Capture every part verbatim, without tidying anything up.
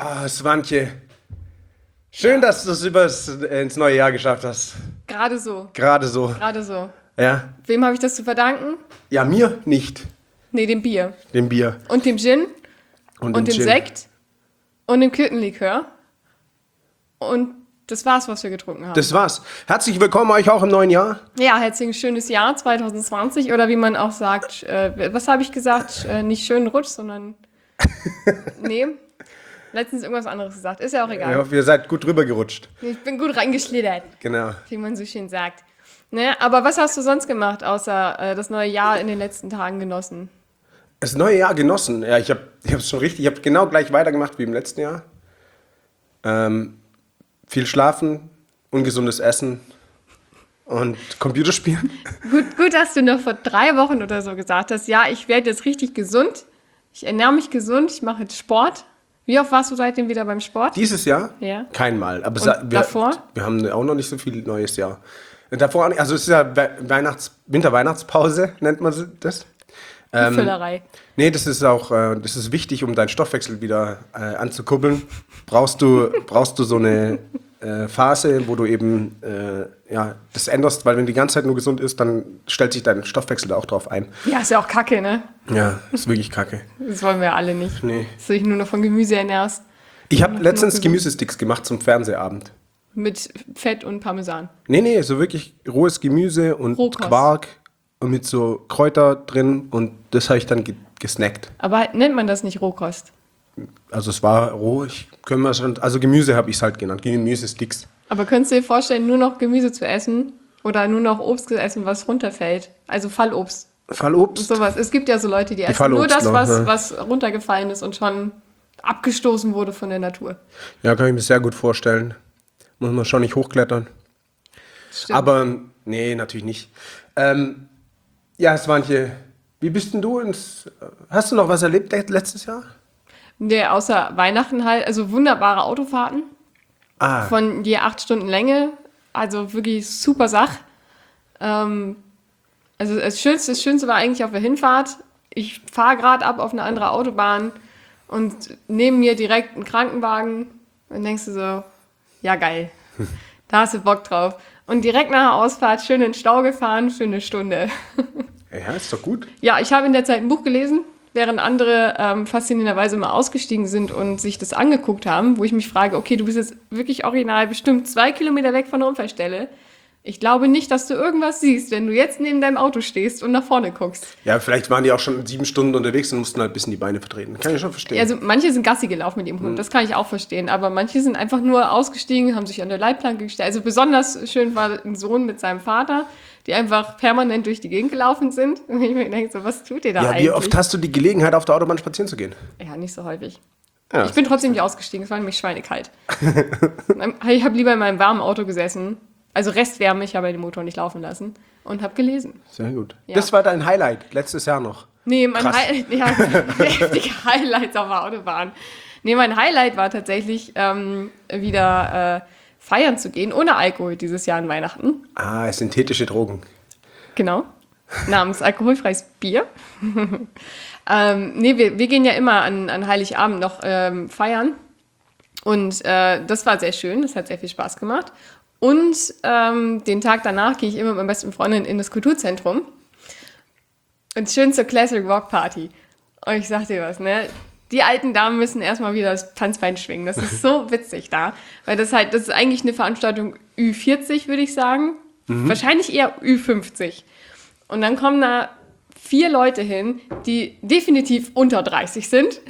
Ah, Swantje. Schön, dass du es übers, äh, ins neue Jahr geschafft hast. Gerade so, Gerade so. gerade so. Ja. Wem habe ich das zu verdanken? Ja, mir nicht. Nee, dem Bier. Dem Bier. Und dem Gin. Und, Und dem Gin. Sekt. Und dem Kirtenlikör. Und das war's, was wir getrunken haben. Das war's. Herzlich willkommen euch auch im neuen Jahr. Ja, herzlichen schönes Jahr zwanzig zwanzig. Oder wie man auch sagt, äh, was habe ich gesagt? Äh, nicht schönen Rutsch, sondern... Nee. Letztens irgendwas anderes gesagt. Ist ja auch egal. Ich hoffe, ihr seid gut drüber gerutscht. Ich bin gut reingeschlittert, Genau. wie man so schön sagt. Ne? Aber was hast du sonst gemacht, außer äh, das neue Jahr in den letzten Tagen genossen? Das neue Jahr genossen. Ja, ich habe ich es schon richtig. Ich habe genau gleich weitergemacht wie im letzten Jahr. Ähm, viel schlafen, ungesundes Essen und Computerspielen. Gut, gut, dass du noch vor drei Wochen oder so gesagt hast, ja, ich werde jetzt richtig gesund. Ich ernähre mich gesund, ich mache jetzt Sport. Wie oft warst du seitdem wieder beim Sport? Dieses Jahr? Ja. Kein Mal. Aber Und sa- wir, davor? Wir haben auch noch nicht so viel neues Jahr. Davor, auch nicht- also es ist ja We- Weihnachts-, Winter-Weihnachtspause, nennt man das. Die Füllerei. Nee, das ist auch, äh, das ist wichtig, um deinen Stoffwechsel wieder äh, anzukurbeln. Brauchst du, brauchst du so eine äh, Phase, wo du eben äh, ja, das änderst, weil wenn die ganze Zeit nur gesund ist, dann stellt sich dein Stoffwechsel da auch drauf ein. Ja, ist ja auch kacke, ne? Ja, ist wirklich kacke. Das wollen wir alle nicht. Nee. Dass du dich nur noch von Gemüse ernährst. Ich habe Nur letztens gesund. Gemüsesticks gemacht zum Fernsehabend. Mit Fett und Parmesan. Nee, nee, so wirklich rohes Gemüse und Rohkost. Quark und mit so Kräuter drin und das habe ich dann ge gesnackt. Aber nennt man das nicht Rohkost? Also es war roh, ich können wir schon, also Gemüse habe ich es halt genannt, Gemüsesticks. Aber könntest du dir vorstellen, nur noch Gemüse zu essen oder nur noch Obst zu essen, was runterfällt? Also Fallobst. Fallobst? Sowas. Es gibt ja so Leute, die essen nur das, Fallobstler, was, ja. was runtergefallen ist und schon abgestoßen wurde von der Natur. Ja, kann ich mir sehr gut vorstellen. Muss man schon nicht hochklettern. Stimmt. Aber nee, natürlich nicht. Ähm, ja, Swantje, wie bist denn du ins, hast du noch was erlebt letztes Jahr? Nee, außer Weihnachten halt, also wunderbare Autofahrten Ah, von je acht Stunden Länge. Also wirklich super Sach. Ähm, also das Schönste, das Schönste war eigentlich auf der Hinfahrt. Ich fahre gerade ab auf eine andere Autobahn und neben mir direkt ein Krankenwagen. Und denkst du so, ja geil, da hast du Bock drauf. Und direkt nach der Ausfahrt schön in den Stau gefahren für eine Stunde. ja, ist doch gut. Ja, ich habe in der Zeit ein Buch gelesen, während andere ähm, faszinierenderweise mal ausgestiegen sind und sich das angeguckt haben, wo ich mich frage, okay, du bist jetzt wirklich original bestimmt zwei Kilometer weg von der Unfallstelle. Ich glaube nicht, dass du irgendwas siehst, wenn du jetzt neben deinem Auto stehst und nach vorne guckst. Ja, vielleicht waren die auch schon sieben Stunden unterwegs und mussten halt ein bisschen die Beine vertreten. Kann ich schon verstehen. Also manche sind Gassi gelaufen mit ihrem Hund, das kann ich auch verstehen, aber manche sind einfach nur ausgestiegen, haben sich an der Leitplanke gestellt. Also besonders schön war ein Sohn mit seinem Vater, die einfach permanent durch die Gegend gelaufen sind. Und ich mir denke so, was tut ihr da ja, eigentlich? wie oft hast du die Gelegenheit, auf der Autobahn spazieren zu gehen? Ja, nicht so häufig. Ja, Ich bin trotzdem nicht ausgestiegen, es war nämlich schweinekalt. Ich habe lieber in meinem warmen Auto gesessen, also Restwärme, ich habe den Motor nicht laufen lassen und habe gelesen. Sehr gut. Ja. Das war dein Highlight letztes Jahr noch. Nee, mein Krass. Highlight, ja, heftige Highlights auf der Autobahn. Nee, mein Highlight war tatsächlich ähm, wieder äh, feiern zu gehen, ohne Alkohol dieses Jahr an Weihnachten. Ah, synthetische Drogen. Genau. Namens alkoholfreies Bier. ähm, nee, wir, wir gehen ja immer an, an Heiligabend noch ähm, feiern. Und äh, das war sehr schön, das hat sehr viel Spaß gemacht. Und ähm, den Tag danach gehe ich immer mit meiner besten Freundin in das Kulturzentrum. Und schön zur Classic Rock Party. Und ich sag dir was, ne? Die alten Damen müssen erstmal wieder das Tanzbein schwingen. Das ist so witzig da. Weil das halt, das ist eigentlich eine Veranstaltung Ü vierzig, würde ich sagen. Wahrscheinlich eher Ü fünfzig. Und dann kommen da vier Leute hin, die definitiv unter dreißig sind.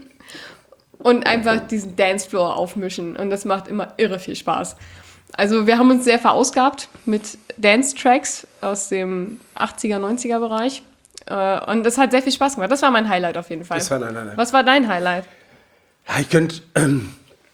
Und einfach diesen Dancefloor aufmischen. Und das macht immer irre viel Spaß. Also wir haben uns sehr verausgabt mit Dance-Tracks aus dem achtziger, neunziger Bereich. Äh, Und das hat sehr viel Spaß gemacht. Das war mein Highlight auf jeden Fall. Das war dein Highlight. Was war dein Highlight? Ja, ich könnte, ähm,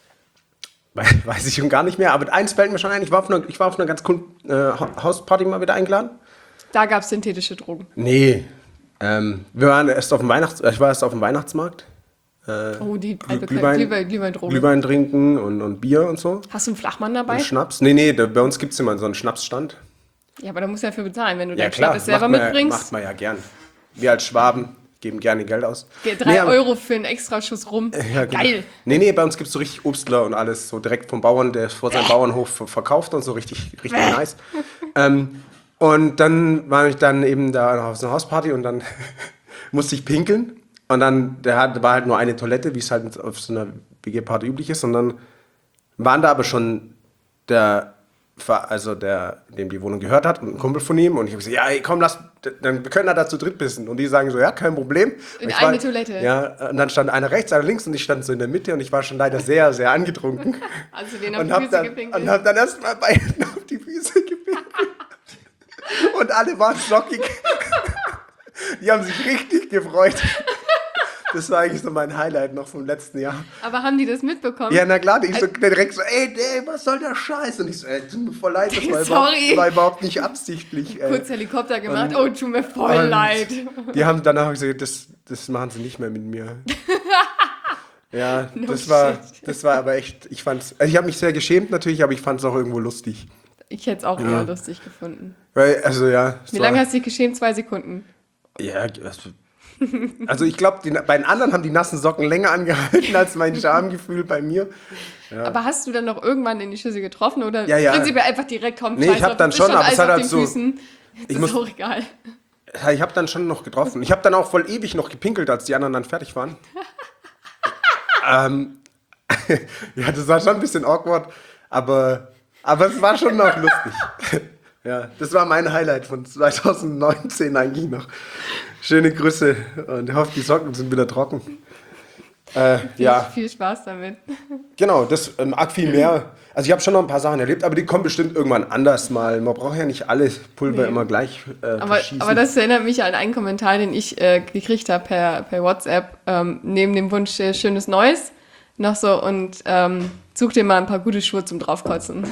we- weiß ich schon gar nicht mehr, aber eins fällt mir schon ein, ich war auf einer, ich war auf einer ganz coolen äh, Ha- Hausparty mal wieder eingeladen. Da gab es synthetische Drogen. Nee, ähm, wir waren erst auf dem Weihnachts, ich war erst auf dem Weihnachtsmarkt. Oh, die Glüh- alte Glühwein, Glühwein, Glühwein-Drogen. Glühwein trinken und, und Bier und so. Hast du einen Flachmann dabei? Und Schnaps. Nee, nee, da, bei uns gibt es immer so einen Schnapsstand. Ja, aber da musst du ja für bezahlen, wenn du Ja deinen klar, Schnaps selber macht man, ja- mitbringst. macht man ja gern. Wir als Schwaben. geben gerne Geld aus. Drei nee, aber, Euro für einen Extraschuss rum. Ja, genau. Geil. Nee, nee, bei uns gibt es so richtig Obstler und alles, so direkt vom Bauern, der vor seinem Bauernhof verkauft und so richtig, richtig nice. Ähm, und dann war ich dann eben da auf so einer Hausparty und dann musste ich pinkeln. Und dann, der hat, war halt nur eine Toilette, wie es halt auf so einer W G-Party üblich ist. Und dann waren da aber schon der, also der, dem die Wohnung gehört hat, und ein Kumpel von ihm. Und ich habe gesagt, ja, ey, komm, lass, dann wir können da zu dritt pissen. Und die sagen so, ja, kein Problem. In ich eine war, Toilette. Ja, und dann stand einer rechts, einer links und ich stand so in der Mitte und ich war schon leider sehr, sehr angetrunken. Also den auf und die hab Füße dann, gepinkelt. Und hab dann erstmal beiden auf die Füße gepinkelt. Und alle waren schockig. Die haben sich richtig gefreut. Das war eigentlich so mein Highlight noch vom letzten Jahr. Aber haben die das mitbekommen? Ja, na klar, ich so direkt so, ey, ey, was soll der Scheiß? Und ich so, ey, tut mir voll leid, das war, Sorry. überhaupt, war überhaupt nicht absichtlich. Ey. Kurz Helikopter gemacht, Und- oh, tut mir voll und leid. Die haben danach gesagt, das, das machen sie nicht mehr mit mir. Ja, No das war, shit. das war aber echt, ich fand's, also ich habe mich sehr geschämt natürlich, aber ich fand es auch irgendwo lustig. Ich hätte es auch eher lustig gefunden. Weil, also ja. es Wie war- lange hast du dich geschämt? Zwei Sekunden. Ja, also, also ich glaube, bei den anderen haben die nassen Socken länger angehalten als mein Schamgefühl bei mir. Aber hast du dann noch irgendwann in die Schüssel getroffen oder Ja, ja. prinzipiell einfach direkt kommen? Nee, ich hab dann schon, aber es hat halt so- Füßen. Das Ich ist muss- auch egal. Ja, ich habe dann schon noch getroffen. Ich habe dann auch voll ewig noch gepinkelt, als die anderen dann fertig waren. ähm, ja, das war schon ein bisschen awkward, aber, aber es war schon noch lustig. Ja, das war mein Highlight von zwanzig neunzehn eigentlich noch. Schöne Grüße und ich hoffe, die Socken sind wieder trocken. Äh, ja, Viel Spaß damit. genau, das ähm, arg viel mehr. Also ich habe schon noch ein paar Sachen erlebt, aber die kommen bestimmt irgendwann anders mal. Man braucht ja nicht alles Pulver Nee. immer gleich äh, Aber, verschießen. aber das erinnert mich an einen Kommentar, den ich äh, gekriegt habe per, per WhatsApp, ähm, neben dem Wunsch äh, schönes Neues noch so und ähm, such dir mal ein paar gute Schuhe zum draufkotzen.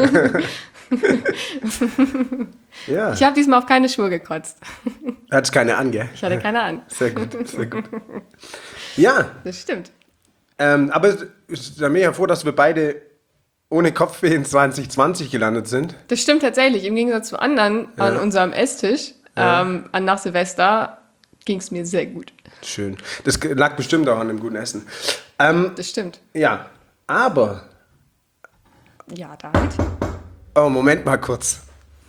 ja, Ich habe diesmal auf keine Schuhe gekotzt. hat es keine an, gell? Ich hatte keine an. Sehr gut, sehr gut. Ja, Das stimmt. ähm, aber ich bin mir ja froh, dass wir beide ohne Kopfweh in zwanzig zwanzig gelandet sind. Das stimmt tatsächlich. Im Gegensatz zu anderen an Ja. unserem Esstisch, Ja. ähm, an nach Silvester, ging es mir sehr gut. Schön. Das lag bestimmt auch an dem guten Essen. Ähm, Das stimmt. ja, aber, Ja, David. oh, Moment mal kurz.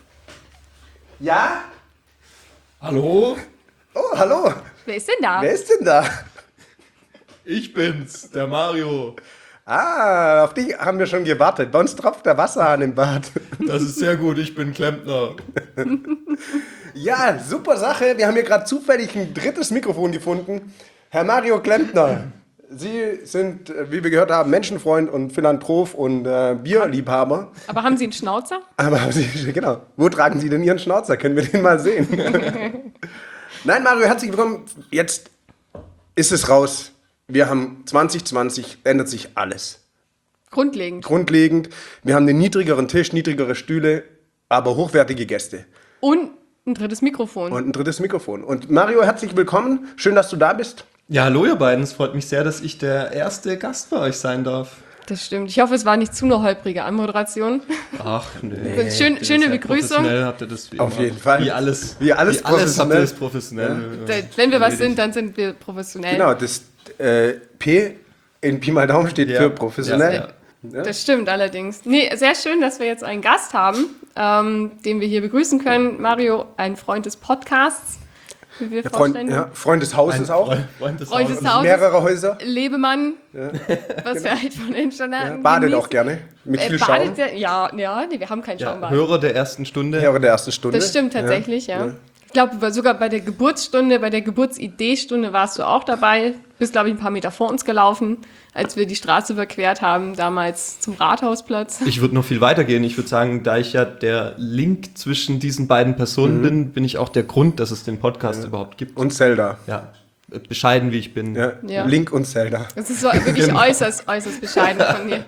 Ja? Hallo? Oh, hallo. Wer ist denn da? Wer ist denn da? Ich bin's, der Mario. Ah, auf dich haben wir schon gewartet. Bei uns tropft der Wasserhahn im Bad. Das ist sehr gut, ich bin Klempner. Ja, super Sache. Wir haben hier gerade zufällig ein drittes Mikrofon gefunden. Herr Mario Klempner, Sie sind, äh, wie wir gehört haben, Menschenfreund und Philanthrop und äh, Bierliebhaber. Aber haben Sie einen Schnauzer? Aber haben Sie, genau, wo tragen Sie denn Ihren Schnauzer? Können wir den mal sehen? Nein, Mario, herzlich willkommen. Jetzt ist es raus. Wir haben zwanzig zwanzig, ändert sich alles. Grundlegend. Grundlegend, wir haben einen niedrigeren Tisch, niedrigere Stühle, aber hochwertige Gäste. Und ein drittes Mikrofon. Und ein drittes Mikrofon. Und Mario, herzlich willkommen. Schön, dass du da bist. Ja, hallo ihr beiden, es freut mich sehr, dass ich der erste Gast bei euch sein darf. Das stimmt. Ich hoffe, es war nicht zu eine holprige Anmoderation. Ach, nee. Schön- Ihr schöne seid Begrüßung. Professionell habt ihr das wie Auf immer. jeden Fall. Wie alles. Wie alles wie alles habt professionell. ihr das professionell. Wenn wir was erledigt. sind, dann sind wir professionell. Genau, das äh, P in Pi mal Daumen steht Ja. für professionell. Ja, Ja. Das stimmt allerdings. Nee, sehr schön, dass wir jetzt einen Gast haben, ähm, den wir hier begrüßen können. Mario, ein Freund des Podcasts, wie wir Ja, Freund, vorstellen. ja, Freund des Hauses Ein auch. Freund, Freund des Freund Hauses. des Hauses. Mehrere Häuser. Lebemann, was wir halt von den schon Ja, badet auch gerne. Mit Äh, viel badet Schaum. der, ja, ja, nee, wir haben keinen Ja, Schaumbad. Hörer der ersten Stunde. Hörer der ersten Stunde. Das stimmt tatsächlich, ja. Ich glaube, sogar bei der Geburtsstunde, bei der Geburtsideestunde warst du auch dabei. Bist, glaube ich, ein paar Meter vor uns gelaufen, als wir die Straße überquert haben, damals zum Rathausplatz. Ich würde noch viel weiter gehen. Ich würde sagen, da ich ja der Link zwischen diesen beiden Personen Mhm. bin, bin ich auch der Grund, dass es den Podcast überhaupt gibt. Und Zelda. Ja, bescheiden wie ich bin. Ja. Ja. Link und Zelda. Das ist so wirklich äußerst, äußerst bescheiden von dir.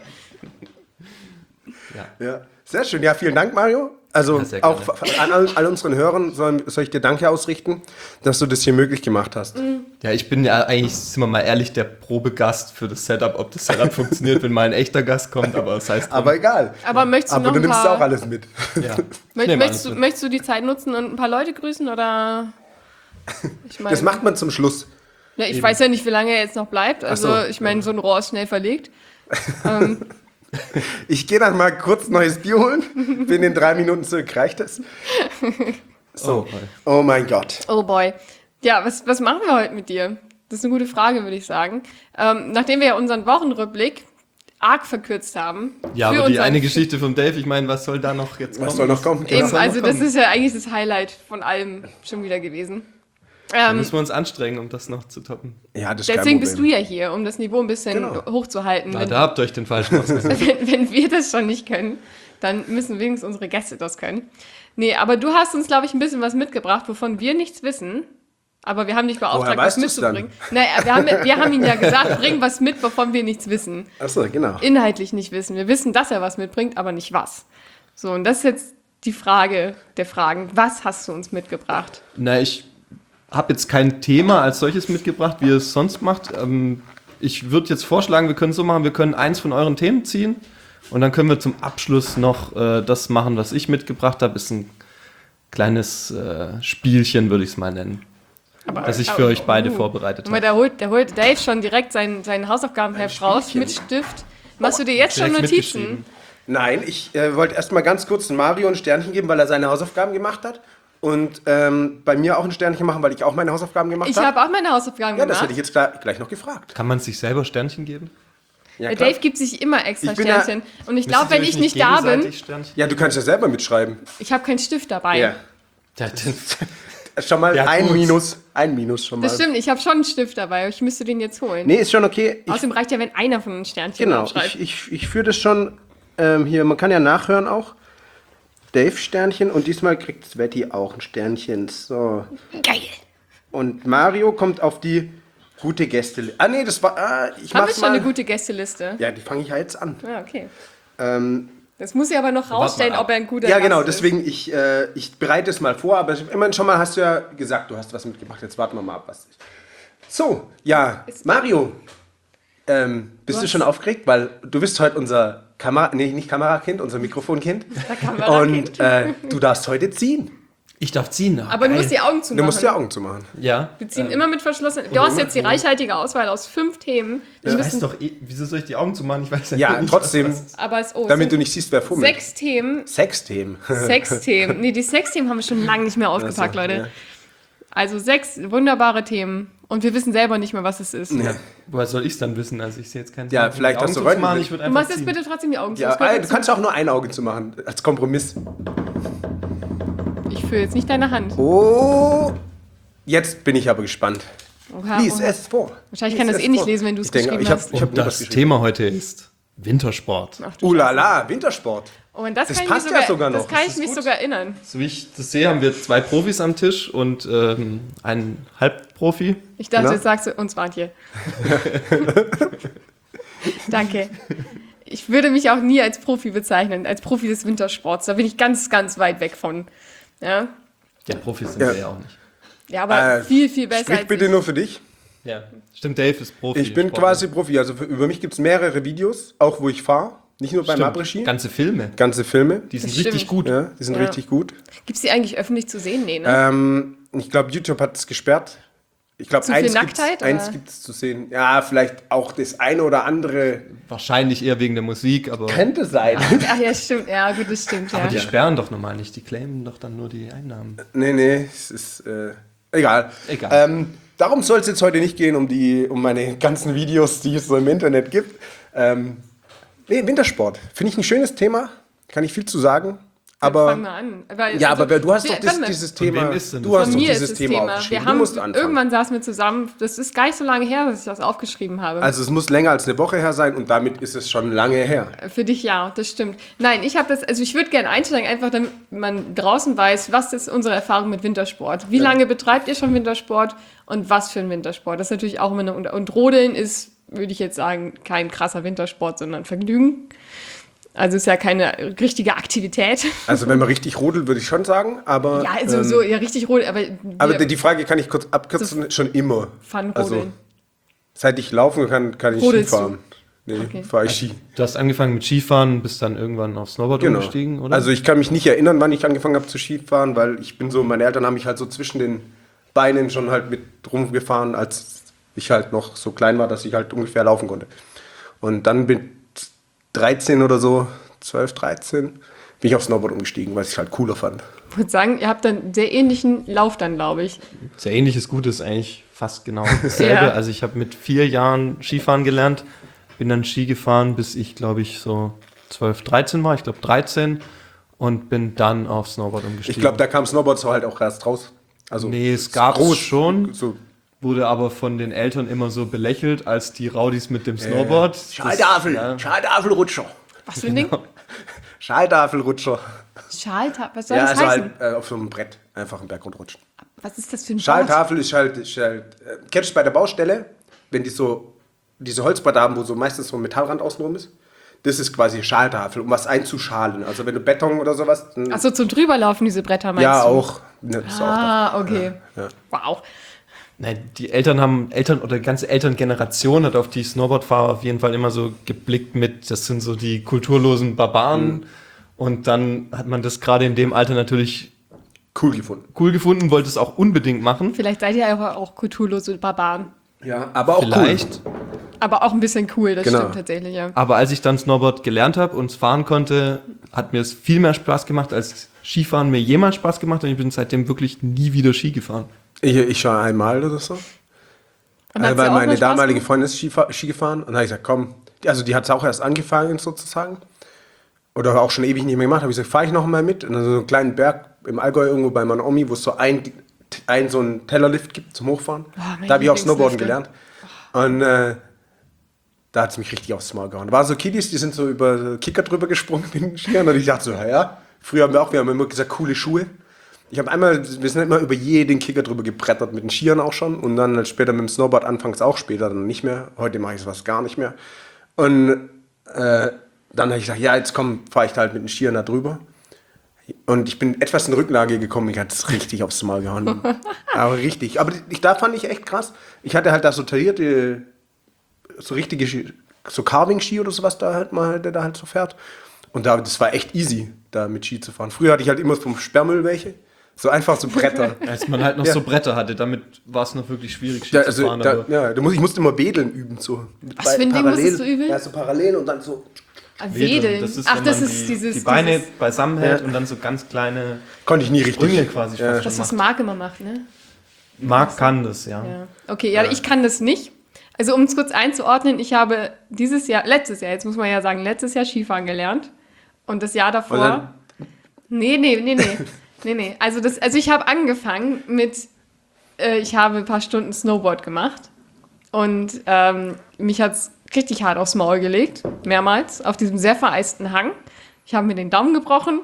Ja. Sehr schön. Ja, vielen Dank, Mario. Also Ja, sehr auch gerne. an all, all unseren Hörern soll, soll ich dir Danke ausrichten, dass du das hier möglich gemacht hast. Ja, ich bin ja eigentlich, sind wir mal ehrlich, der Probegast für das Setup, ob das Setup funktioniert, wenn mal ein echter Gast kommt, aber das heißt, Aber egal. Aber möchtest du Aber noch du ein nimmst paar, auch alles mit. ja. Mö Ich nehme möchtest, du, alles mit. möchtest du die Zeit nutzen und ein paar Leute grüßen oder? Ich mein, Das macht man zum Schluss. ja, ich weiß ja nicht, wie lange er jetzt noch bleibt. Also, Ach so. ich meine, so ein Rohr ist schnell verlegt. ähm, Ich gehe dann mal kurz neues Bier holen. Bin in drei Minuten zurück. Reicht das? So. Oh mein Gott. oh boy. Ja, was, was machen wir heute mit dir? Das ist eine gute Frage, würde ich sagen. Ähm, nachdem wir ja unseren Wochenrückblick arg verkürzt haben. Ja, für aber die unseren- eine Geschichte vom Dave, ich meine, was soll da noch jetzt kommen? Was soll noch kommen? Eben, Was soll noch also das kommen? ist ja eigentlich das Highlight von allem schon wieder gewesen. Da Ähm, müssen wir uns anstrengen, um das noch zu toppen. Ja, das ist deswegen kein bist du Problem. ja hier, um das Niveau ein bisschen Genau. hochzuhalten. Na, Wenn, da habt ihr euch den falschen ausgesucht. wenn, wenn wir das schon nicht können, dann müssen wenigstens unsere Gäste das können. Nee, aber du hast uns, glaube ich, ein bisschen was mitgebracht, wovon wir nichts wissen. Aber wir haben dich beauftragt, Woher was weißt du's dann? mitzubringen. Naja, wir haben, wir haben ihm ja gesagt, bring was mit, wovon wir nichts wissen. Achso, genau. Inhaltlich nicht wissen. Wir wissen, dass er was mitbringt, aber nicht was. So, und das ist jetzt die Frage der Fragen. Was hast du uns mitgebracht? Na, ich habe jetzt kein Thema als solches mitgebracht, wie ihr es sonst macht. Ähm, ich würde jetzt vorschlagen, wir können es so machen, wir können eins von euren Themen ziehen und dann können wir zum Abschluss noch äh, das machen, was ich mitgebracht habe. Ist ein kleines äh, Spielchen, würde ich es mal nennen, Aber, das ich für oh, euch beide oh. vorbereitet Guck mal, habe. da holt, da holt Dave schon direkt sein, sein Hausaufgabenheft raus mit Stift. Machst du dir jetzt schon Direkt Notizen? mitgeschrieben. Nein, ich äh, wollte erst mal ganz kurz Mario ein Sternchen geben, weil er seine Hausaufgaben gemacht hat. Und ähm, bei mir auch ein Sternchen machen, weil ich auch meine Hausaufgaben gemacht Ich habe. habe auch meine Hausaufgaben Ja, das gemacht. hätte ich jetzt gleich, gleich noch gefragt. Kann man sich selber Sternchen geben? Ja, Der klar. Dave gibt sich immer extra Ich bin ja- Sternchen. Und ich glaube, Müsstet ihr wenn euch ich nicht da bin, gegenseitig Sternchen? Ja, du kannst ja selber mitschreiben. ich habe keinen Stift dabei. Ja. Ja, das- Schon mal Ja, ein gut. Minus. Ein Minus schon mal. Das stimmt, ich habe schon einen Stift dabei, aber ich müsste den jetzt holen. Nee, ist schon okay. Ich, Außerdem reicht ja, wenn einer von uns Sternchen genau, schreibt. ich, ich, ich führe das schon ähm, hier. Man kann ja nachhören auch. Dave Sternchen und diesmal kriegt Sveti auch ein Sternchen. So. Geil. Und Mario kommt auf die gute Gäste. Ah, nee, das war. Ah, ich Haben wir mach's schon mal. eine gute Gästeliste? Ja, die fange ich ja jetzt an. Ja, okay. Ähm, Das muss ja aber noch rausstellen, mal ab. ob er ein guter ja, genau, Gast ist. deswegen, ich, äh, ich bereite es mal vor, aber immerhin schon mal hast du ja gesagt, du hast was mitgebracht. Jetzt warten wir mal ab, was ist. So, ja, Ist- Mario, ähm, bist Du du, hast- schon aufgeregt? Weil du bist heute unser Kamera, nee, nicht Kamerakind, unser Mikrofonkind. Kamerakind. Und äh, du darfst heute ziehen. Ich darf ziehen. Ah, Aber du geil. musst die Augen zumachen. Du musst die Augen zumachen. Ja. Wir ziehen immer mit verschlossenen. Du hast jetzt die reichhaltige Auswahl aus fünf Themen. Wir Ich weiß müssen, doch, eh, wieso soll ich die Augen zumachen? Ich weiß ja, Ja, nicht, trotzdem, was das ist. aber es oh, es damit du sind nicht siehst, wer fummelt. sechs Themen. Sexthemen. Sechs Themen. Nee, die Sexthemen haben wir schon lange nicht mehr ausgepackt, Also, Leute. ja. Also sechs wunderbare Themen. Und wir wissen selber nicht mehr, was es ist. Ja. Woher soll ich es dann wissen? Also ich sehe jetzt keinen Ja, Sinn, vielleicht die hast du Augen zuzumachen, Röntgen- ich würde Du einfach machst jetzt ziehen. bitte trotzdem die Augen zu. Ja, Das gehört äh, du dazu. kannst auch nur ein Auge zu machen, als Kompromiss. Ich fühle jetzt nicht deine Hand. Oh, jetzt bin ich aber gespannt. Oha, Lies oha. es vor. Wahrscheinlich Lies kann das es eh nicht vor. lesen, wenn du es Ich denke, geschrieben ich hab- hast. Ich habe Und das das geschrieben. Thema heute ist Wintersport. Ach, du Uh la la, Wintersport. Oh, und das, Das kann passt ich mich ja sogar, sogar noch. Das kann Das ich ist mich gut. sogar erinnern. So wie ich das sehe, haben wir zwei Profis am Tisch und ähm, einen Halbprofi. Ich dachte, Na? jetzt sagst du uns Wantje. Danke. Ich würde mich auch nie als Profi bezeichnen, als Profi des Wintersports. Da bin ich ganz, ganz weit weg von. Ja, Ja, Profis sind Ja. wir ja auch nicht. ja aber Äh, viel, viel besser Sprich als bitte ich. nur für dich. Ja, stimmt, Dave ist Profi. Ich bin Sportler. quasi Profi. Also für, über mich gibt es mehrere Videos, auch wo ich fahre. Nicht nur beim Stimmt, Après-Ski. ganze Filme. Ganze Filme. Die sind Das richtig stimmt. gut. Ja, die sind Ja. richtig gut. Gibt es die eigentlich öffentlich zu sehen? Nee, ne? Ähm, ich glaube, YouTube hat es gesperrt. Ich glaube, Zu viel eins gibt's- Nacktheit, eins oder? gibt es zu sehen. Ja, vielleicht auch das eine oder andere. Wahrscheinlich eher wegen der Musik, aber, Könnte sein. Ach ja, stimmt. Ja, gut, das stimmt. aber Ja. die sperren doch normal nicht. Die claimen doch dann nur die Einnahmen. Nee, nee, es ist äh, egal. Egal. Ähm, darum soll es jetzt heute nicht gehen, um, die, um meine ganzen Videos, die es so im Internet gibt. Ähm, nee, Wintersport. Finde ich ein schönes Thema. Kann ich viel zu sagen. Aber, Fang mal an. Weil, ja, also, aber du hast wir- doch das, warte mal. dieses Von Thema. wem ist denn Du das? hast Von doch mir ist dieses das Thema, Thema. aufgeschrieben. Wir haben, du musst anfangen. irgendwann saßen wir zusammen. Das ist gar nicht so lange her, dass ich das aufgeschrieben habe. Also es muss länger als eine Woche her sein und damit ist es schon lange her. Für dich ja, das stimmt. Nein, ich habe das, also ich würde gerne einsteigen, einfach damit man draußen weiß, was ist unsere Erfahrung mit Wintersport. Wie Ja. lange betreibt ihr schon Wintersport und was für ein Wintersport? Das ist natürlich auch immer eine, und, und Rodeln ist, würde ich jetzt sagen, kein krasser Wintersport, sondern Vergnügen. Also ist ja keine richtige Aktivität. Also wenn man richtig rodelt, würde ich schon sagen, aber, Ja, also ähm, so, ja, richtig rodeln, aber, aber wir die die Frage kann ich kurz abkürzen, schon immer. Fun Also rodeln. seit ich laufen kann, kann ich Ski Rodelst du? fahren. Nee, Okay. fahre ich Ski. Du hast angefangen mit Skifahren, bist dann irgendwann auf Snowboard Genau. umgestiegen, oder? Also ich kann mich nicht erinnern, wann ich angefangen habe zu Skifahren, weil ich bin so, meine Eltern haben mich halt so zwischen den Beinen schon halt mit rumgefahren, als ich halt noch so klein war, dass ich halt ungefähr laufen konnte. Und dann mit dreizehn oder so, zwölf, dreizehn, bin ich aufs Snowboard umgestiegen, weil ich es halt cooler fand. Ich würde sagen, ihr habt dann einen sehr ähnlichen Lauf dann, glaube ich. Sehr ähnliches Gutes, eigentlich fast genau dasselbe. Ja. Also ich habe mit vier Jahren Skifahren gelernt, bin dann Ski gefahren, bis ich, glaube ich, so zwölf, dreizehn war. Ich glaube dreizehn und bin dann auf Snowboard umgestiegen. Ich glaube, da kam Snowboard so halt auch erst raus. Also Nee, es gab es schon, So, wurde aber von den Eltern immer so belächelt als die Raudis mit dem Snowboard. Das- Schalltafel, ja. Schalltafelrutscher. Was für ein Ding? Schalltafelrutscher. Schaltafel, was soll Ja, das also heißen? halt äh, auf so einem Brett einfach einen Berg runterrutschen. Was ist das für ein Wort? Schalltafel ist halt, ist halt äh, kennst du bei der Baustelle, wenn die so diese Holzbretter haben, wo so meistens so ein Metallrand außenrum ist? Das ist quasi Schalltafel, um was einzuschalen. Also wenn du Beton oder sowas, dann, Achso, zum Drüberlaufen, diese Bretter meinst ja du? auch. Ne, das ist auch Ah, okay. Ja, ja. Wow. Nein, die Eltern haben, Eltern oder die ganze Elterngeneration hat auf die Snowboardfahrer auf jeden Fall immer so geblickt mit, das sind so die kulturlosen Barbaren. Mhm. Und dann hat man das gerade in dem Alter natürlich Cool gefunden. cool gefunden, wollte es auch unbedingt machen. Vielleicht seid ihr aber auch kulturlose Barbaren. Ja, aber auch Vielleicht. cool. Aber auch ein bisschen cool, das Genau. stimmt tatsächlich, ja. Aber als ich dann Snowboard gelernt habe und es fahren konnte, hat mir es viel mehr Spaß gemacht, als Skifahren mir jemals Spaß gemacht. Und ich bin seitdem wirklich nie wieder Ski gefahren. Ich, ich schon einmal oder so. Und Äh, hat's weil dir auch meine mal Spaß damalige gemacht? Freundin ist Skifa- Ski gefahren und dann habe ich gesagt, komm, also die hat es auch erst angefangen sozusagen oder auch schon ewig nicht mehr gemacht, habe ich gesagt, fahre ich noch mal mit und dann so einen kleinen Berg im Allgäu irgendwo bei meiner Omi, wo es so ein, ein so einen Tellerlift gibt zum Hochfahren. mein Da habe ich auch Snowboarden Lieblingslifte. gelernt und äh, da hat es mich richtig aufs Maul gehauen. Da waren so Kiddies, die sind so über Kicker drüber gesprungen mit den Skiern und ich dachte so, ja, ja, früher haben wir auch, wir haben immer gesagt, coole Schuhe. Ich habe einmal, wir sind immer über jeden Kicker drüber gebrettert, mit den Skiern auch schon und dann halt später mit dem Snowboard, anfangs auch, später dann nicht mehr. Heute mache ich sowas gar nicht mehr. Und äh, dann habe ich gesagt, ja, jetzt komm, fahre ich da halt mit den Skiern da drüber. Und ich bin etwas in Rücklage gekommen, ich hatte es richtig aufs Maul gehauen. Aber richtig. Aber ich, da fand ich echt krass. Ich hatte halt da so tarierte, so richtige, Ski- so Carving-Ski oder sowas da halt mal, der da halt so fährt. Und da, das war echt easy, da mit Ski zu fahren. Früher hatte ich halt immer vom Sperrmüll welche. So einfach so Bretter. Als man halt noch Ja. so Bretter hatte, damit war es noch wirklich schwierig, Ski Da, zu also, fahren. da, aber ja, da muss, ich musste immer Wedeln üben. So. Mit Was bei- für ein Ding parallel. musstest du üben? Ja, so parallel und dann so. Ah, Wedeln. Das ist, Ach, wenn das man ist die, dieses... die Beine dieses beisammen hält Ja. und dann so ganz kleine Konnte ich nie richtig. Sprünge quasi Ja. fast das, schon was macht. Marc immer macht, ne? Marc kann das, ja. Ja. Okay, ja, ich kann das nicht. Also um es kurz einzuordnen, ich habe dieses Jahr, letztes Jahr, jetzt muss man ja sagen, letztes Jahr Skifahren gelernt. Und das Jahr Und davor... dann- Nee, nee, nee, nee. nee, nee. Also, das, also ich habe angefangen mit, äh, ich habe ein paar Stunden Snowboard gemacht. Und ähm, mich hat es richtig hart aufs Maul gelegt, mehrmals, auf diesem sehr vereisten Hang. Ich habe mir den Daumen gebrochen.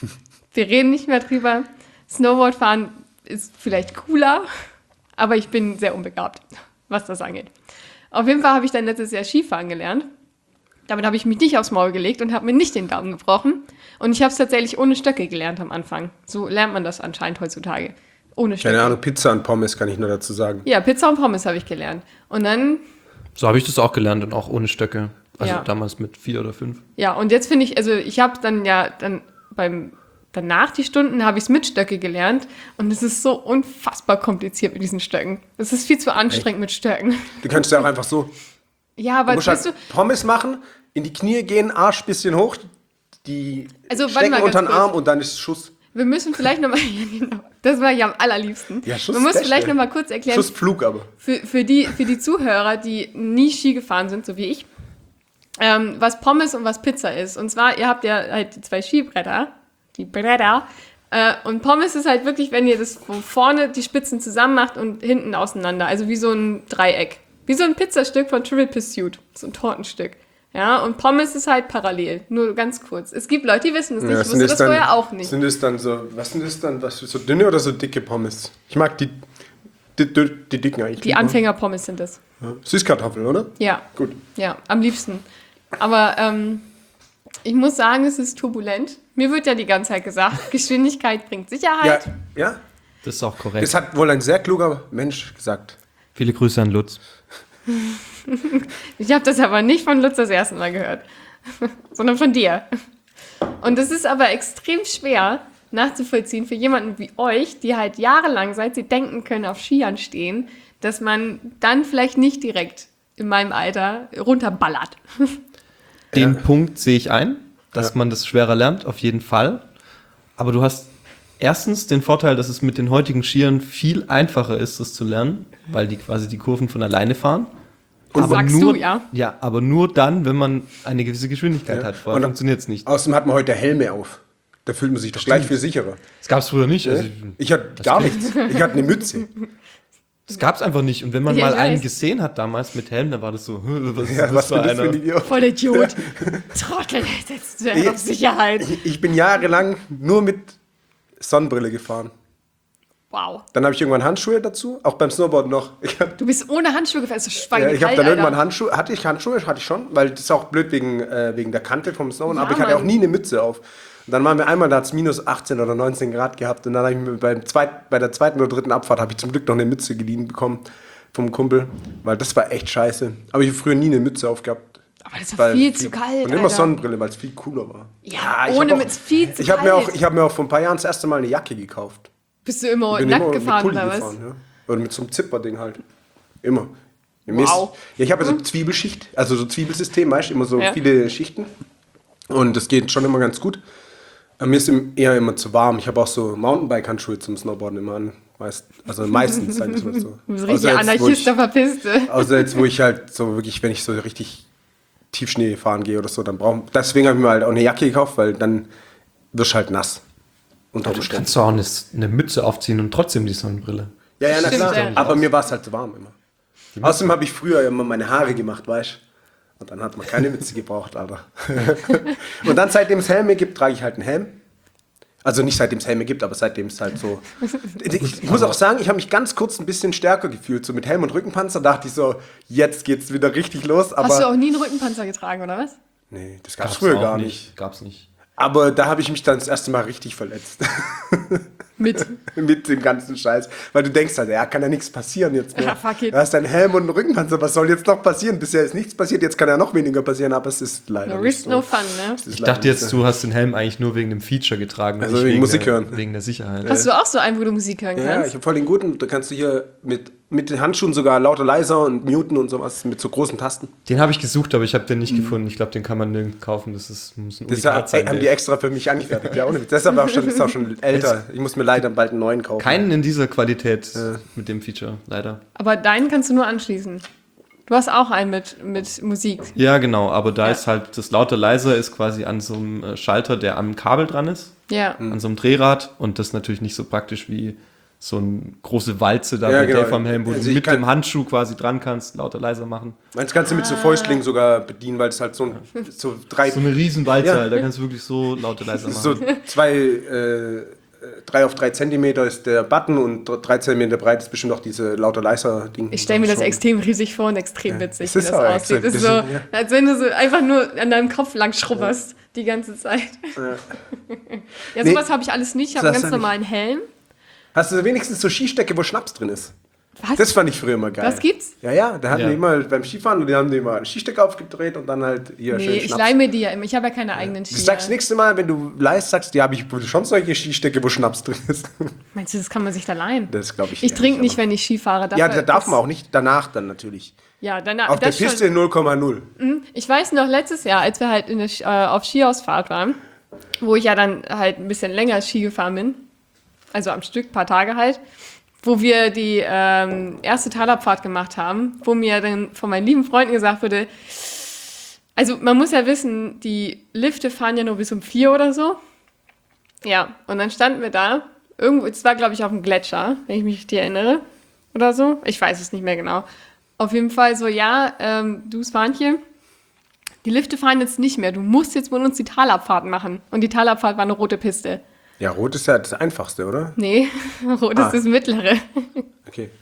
Wir reden nicht mehr drüber. Snowboardfahren ist vielleicht cooler, aber ich bin sehr unbegabt, was das angeht. Auf jeden Fall habe ich dann letztes Jahr Skifahren gelernt. Damit habe ich mich nicht aufs Maul gelegt und habe mir nicht den Daumen gebrochen. Und ich habe es tatsächlich ohne Stöcke gelernt am Anfang. So lernt man das anscheinend heutzutage. Ohne Stöcke. Keine Ahnung, Pizza und Pommes kann ich nur dazu sagen. Ja, Pizza und Pommes habe ich gelernt. Und dann, So habe ich das auch gelernt und auch ohne Stöcke. Also Ja. damals mit vier oder fünf. ja, und jetzt finde ich, also ich habe dann ja dann beim danach die Stunden habe ich es mit Stöcke gelernt und es ist so unfassbar kompliziert mit diesen Stöcken. Es ist viel zu anstrengend mit Stöcken. Du kannst ja auch einfach so. Ja, aber Du musst weißt halt du, Pommes machen, in die Knie gehen, Arsch bisschen hoch, die Also, warte stecken mal ganz unter den kurz. Arm und dann ist Schuss. wir müssen vielleicht nochmal, ja, genau, das war ja am allerliebsten. Ja, Schuss Man muss Beste. vielleicht nochmal kurz erklären, Schussflug aber. für, für, die, für die Zuhörer, die nie Ski gefahren sind, so wie ich, ähm, was Pommes und was Pizza ist. Und zwar, ihr habt ja halt die zwei Skibretter, die Bretter, äh, und Pommes ist halt wirklich, wenn ihr das von vorne die Spitzen zusammen macht und hinten auseinander, also wie so ein Dreieck. Wie so ein Pizzastück von Trivial Pursuit, so ein Tortenstück. Ja, und Pommes ist halt parallel, nur ganz kurz. Es gibt Leute, die wissen es nicht, Ja, ich wusste das dann, vorher auch nicht. Sind es dann so, was sind das dann, was, so dünne oder so dicke Pommes? Ich mag die, die, die, die dicken eigentlich. Die lieber. Anfänger-Pommes sind das. Ja. Süßkartoffeln, oder? Ja. Gut. Ja, am liebsten. Aber ähm, ich muss sagen, es ist turbulent. Mir wird ja die ganze Zeit gesagt, Geschwindigkeit bringt Ja, Sicherheit. ja, Das ist auch korrekt. das hat wohl ein sehr kluger Mensch gesagt. Viele Grüße an Lutz. Ich habe das aber nicht von Lutz das erste Mal gehört, sondern von dir. Und es ist aber extrem schwer, nachzuvollziehen für jemanden wie euch, die halt jahrelang, seit sie denken können, auf Skiern stehen, dass man dann vielleicht nicht direkt in meinem Alter runterballert. Den Ja. Punkt sehe ich ein, dass Ja. man das schwerer lernt, auf jeden Fall. Aber du hast erstens den Vorteil, dass es mit den heutigen Skiern viel einfacher ist, das zu lernen, weil die quasi die Kurven von alleine fahren. Das sagst nur, du, ja. Ja, aber nur dann, wenn man eine gewisse Geschwindigkeit Ja. hat. Vorher Und- funktioniert es nicht. Außerdem hat man heute Helme auf. Da fühlt man sich doch gleich viel sicherer. Das gab es früher nicht. Also, Ich hatte gar nichts. Ich hatte eine Mütze. das gab es einfach nicht. Und wenn man Ja, mal ich einen weiß. gesehen hat damals mit Helm, dann war das so, was ist Ja, das was für für das für ein einer? Idiot. Voll der Idiot. Trottel, setzt du auf Sicherheit. Ich, ich bin jahrelang nur mit Sonnenbrille gefahren. Wow. Dann habe ich irgendwann Handschuhe dazu, auch beim Snowboard noch. Ich habe Du bist ohne Handschuhe gefahren. Das ist ja, ich hab schweinekalt, dann irgendwann Alter. Handschuhe, hatte ich Handschuhe, hatte ich schon, weil das ist auch blöd wegen, äh, wegen der Kante vom Snowboard, Ja, aber ich hatte auch Mann. nie eine Mütze auf. Und dann waren wir einmal, da hat es minus achtzehn oder neunzehn Grad gehabt und dann habe ich mir beim zweit, bei der zweiten oder dritten Abfahrt habe ich zum Glück noch eine Mütze geliehen bekommen vom Kumpel, weil das war echt scheiße. Aber ich habe früher nie eine Mütze aufgehabt. Aber das war Weil viel zu kalt, Und immer Alter. Sonnenbrille, weil es viel cooler war. Ja, ich ohne hab auch- Mütze, viel zu Ich habe mir, auch- kalt. ich hab mir auch vor ein paar Jahren das erste Mal eine Jacke gekauft. Bist du immer Bin nackt immer gefahren mit Pulli oder was? gefahren, ja. Oder mit so einem Zipperding halt. Immer. Mir Wow. ist- Ja, ich habe ja so Zwiebelschicht, also so Zwiebelsystem, weißt du, immer so Ja. viele Schichten. Und das geht schon immer ganz gut. Aber mir ist im- eher immer zu warm. Ich habe auch so Mountainbike-Handschuhe zum Snowboarden immer an. Meist, also meistens, sag ich mal so. Du bist Außer richtig jetzt, wo Anarchist ich- auf der Piste. Außer jetzt, wo ich halt so wirklich, wenn ich so richtig Tiefschnee fahren gehe oder so, dann brauche deswegen habe ich mir halt auch eine Jacke gekauft, weil dann wirst du halt nass. Unter Du Umständen. kannst doch auch eine, eine Mütze aufziehen und trotzdem die Sonnenbrille. Ja, ja, na Stimmt, klar. ja. Aber mir war es halt zu warm immer. Außerdem habe ich früher immer meine Haare gemacht, weißt du? Und dann hat man keine Mütze gebraucht, Alter. Und dann, seitdem es Helme gibt, trage ich halt einen Helm. Also nicht seitdem es Helme gibt, aber seitdem es halt so... Ich muss auch sagen, ich habe mich ganz kurz ein bisschen stärker gefühlt. So mit Helm und Rückenpanzer dachte ich so, jetzt geht's wieder richtig los. Aber Hast du auch nie einen Rückenpanzer getragen, oder was? nee, das gab es Gab's früher auch gar nicht. Gab's nicht. Aber da habe ich mich dann das erste Mal richtig verletzt. Mit. Mit dem ganzen Scheiß. Weil du denkst halt, ja, kann ja nichts passieren jetzt mehr. Ja, fuck it. Du hast einen Helm und einen Rückenpanzer, was soll jetzt noch passieren? Bisher ist nichts passiert, jetzt kann ja noch weniger passieren, aber es ist leider No nicht risk, so. no fun, ne? Es ist Ich leider dachte nicht jetzt, so. du hast den Helm eigentlich nur wegen dem Feature getragen. und Also nicht wegen wegen Musik der, hören. Wegen der Sicherheit. Hast du auch so einen, wo du Musik hören Ja, kannst? ich habe voll den guten, da kannst du hier mit, mit den Handschuhen sogar lauter, leiser und muten und sowas, mit so großen Tasten. Den habe ich gesucht, aber ich habe den nicht gefunden. Ich glaube, den kann man nirgends kaufen. Das ist, muss ein Mhm. Das Unikat hat, sein. haben die der- extra für mich angefertigt. Ja, ohne Witz. Deshalb auch schon, ist auch schon älter. Ich muss mir leider bald einen neuen kaufen. Keinen in dieser Qualität mit dem Feature, leider. Aber deinen kannst du nur anschließen. Du hast auch einen mit, mit Musik. Ja, genau, aber da Ja. ist halt das lauter leiser ist quasi an so einem äh, Schalter, der am Kabel dran ist, Ja. Mhm. an so einem Drehrad und das ist natürlich nicht so praktisch wie so eine große Walze da Ja, bei genau. Dave am Helm, wo Also du ich mit kann- dem Handschuh quasi dran kannst, lauter leiser machen. Meins kannst du mit so Fäustlingen sogar bedienen, weil es halt so, ein, so drei, So eine riesen Walze, Ja. halt, da kannst du wirklich so lauter leiser machen. so zwei, äh, drei auf drei Zentimeter ist der Button und drei Zentimeter breit ist bestimmt auch diese lauter leiser Ding. Ich stelle mir das Schon. extrem riesig vor und extrem witzig, Es wie ist das auch aussieht. extrem Das ist so, bisschen, ja. als wenn du so einfach nur an deinem Kopf lang schrubberst die ganze Zeit. Ja, sowas habe ich alles nicht. Ich habe einen Das ganz hab ich- normalen Helm. Hast du wenigstens so Skistöcke, wo Schnaps drin ist? Was? Das fand ich früher immer geil. Das gibt's? Ja, ja, da hatten Ja. wir immer beim Skifahren, die haben die immer Skistöcke aufgedreht und dann halt hier Nee, schön ich Schnaps. leih mir die ja immer. Ich habe ja keine eigenen Du Skier. sagst nächste Mal, wenn du leihst, sagst, ja, habe ich schon solche Skistöcke, wo Schnaps drin ist. Meinst du, das kann man sich da leihen? Das glaube ich Ich eher trinke nicht, aber- wenn ich Ski fahre. Ja, Dafür- da darf das- man auch nicht. Danach dann natürlich. Ja, danach, Auf der das schon- Piste null Komma null. Ich weiß noch, letztes Jahr, als wir halt in der, Sch- äh, auf Skiausfahrt waren, wo ich ja dann halt ein bisschen länger Ski gefahren bin, also am Stück, paar Tage halt, wo wir die ähm, erste Talabfahrt gemacht haben, wo mir dann von meinen lieben Freunden gesagt wurde, also man muss ja wissen, die Lifte fahren ja nur bis um vier oder so. Ja, und dann standen wir da, irgendwo, es war glaube ich auf dem Gletscher, wenn ich mich richtig erinnere, oder so, ich weiß es nicht mehr genau. Auf jeden Fall so, ja, ähm, du Svanche, die Lifte fahren jetzt nicht mehr, du musst jetzt mit uns die Talabfahrt machen. Und die Talabfahrt war eine rote Piste. Ja, rot ist ja das Einfachste, oder? Nee, rot Ah. ist das mittlere. Okay.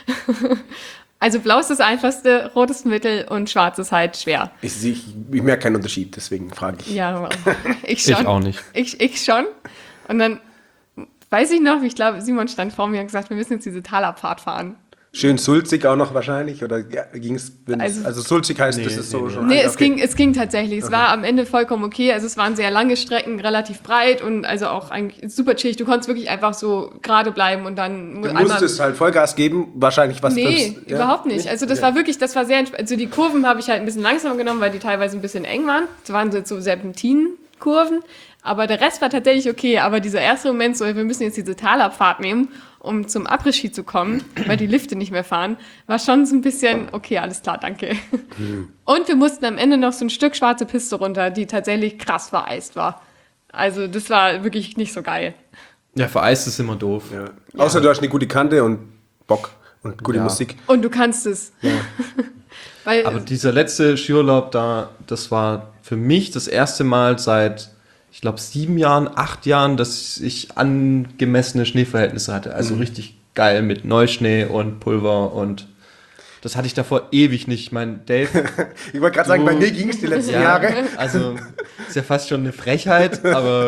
Also blau ist das einfachste, rot ist mittel und schwarz ist halt schwer. Ich, sehe- ich, ich merke keinen Unterschied, deswegen frage ich. Ja, ich schon. Ich auch nicht. Ich, ich schon. Und dann weiß ich noch, ich glaube, Simon stand vor mir und gesagt, wir müssen jetzt diese Talabfahrt fahren. Schön sulzig auch noch wahrscheinlich? Oder ja, ging es, also, also sulzig heißt, Nee, das ist nee, so nee. schon... Nee, okay. es ging, es ging tatsächlich. Es war am Ende vollkommen okay. Also es waren sehr lange Strecken, relativ breit und also auch eigentlich super chillig. Du konntest wirklich einfach so gerade bleiben und dann Du musstest halt Vollgas geben, wahrscheinlich was Nee, fürs- ja? überhaupt nicht. Also das Okay. war wirklich, das war sehr entspannt. Also die Kurven habe ich halt ein bisschen langsamer genommen, weil die teilweise ein bisschen eng waren. Das waren so, so Serpentinenkurven. Aber der Rest war tatsächlich okay. Aber dieser erste Moment, so wir müssen jetzt diese Talabfahrt nehmen, um zum Après-Ski zu kommen, weil die Lifte nicht mehr fahren, war schon so ein bisschen, okay, alles klar, danke. Und wir mussten am Ende noch so ein Stück schwarze Piste runter, die tatsächlich krass vereist war. Also das war wirklich nicht so geil. Ja, vereist ist immer doof. Ja. Außer du hast eine gute Kante und Bock und gute Ja. Musik. Und du kannst es. Weil, Aber dieser letzte Skiurlaub da, das war für mich das erste Mal seit, ich glaube, sieben Jahren, acht Jahren, dass ich angemessene Schneeverhältnisse hatte. Also richtig geil mit Neuschnee und Pulver und das hatte ich davor ewig nicht. Ich meine, Dave, Ich wollte gerade sagen, Du- bei mir ging es die letzten ja, Jahre. also ist ja fast schon eine Frechheit, aber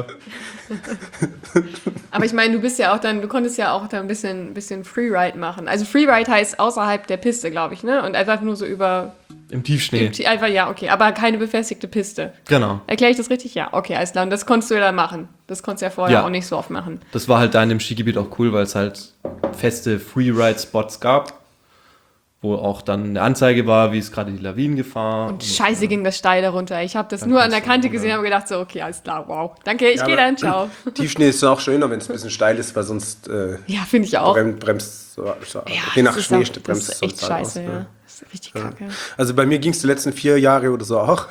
Aber ich meine, du bist ja auch dann, du konntest ja auch da ein bisschen, bisschen Freeride machen. Also Freeride heißt außerhalb der Piste, glaube ich, ne? Und einfach nur so über, im Tiefschnee. einfach, ja, okay, aber keine befestigte Piste. Genau. Erkläre ich das richtig? Ja, okay, alles klar. Und das konntest du ja dann machen. Das konntest du ja vorher Ja. auch nicht so oft machen. Das war halt da in dem Skigebiet auch cool, weil es halt feste Freeride-Spots gab, wo auch dann eine Anzeige war, wie ist gerade die Lawinengefahr. Und scheiße ging das steil darunter. Ich habe das nur an der Kante gesehen und habe gedacht so, okay, alles klar, wow. Danke, ich Ja, gehe aber- dann, ciao. Tiefschnee ist auch schöner, wenn es ein bisschen steil ist, weil sonst äh, Ja, finde ich auch. brem, bremst so, so, Ja, je nach das ist Schnee auch- bremst Das ist so echt halt scheiße, aus, ja. ne? Das ist richtig kacke. Also bei mir ging es die letzten vier Jahre oder so auch.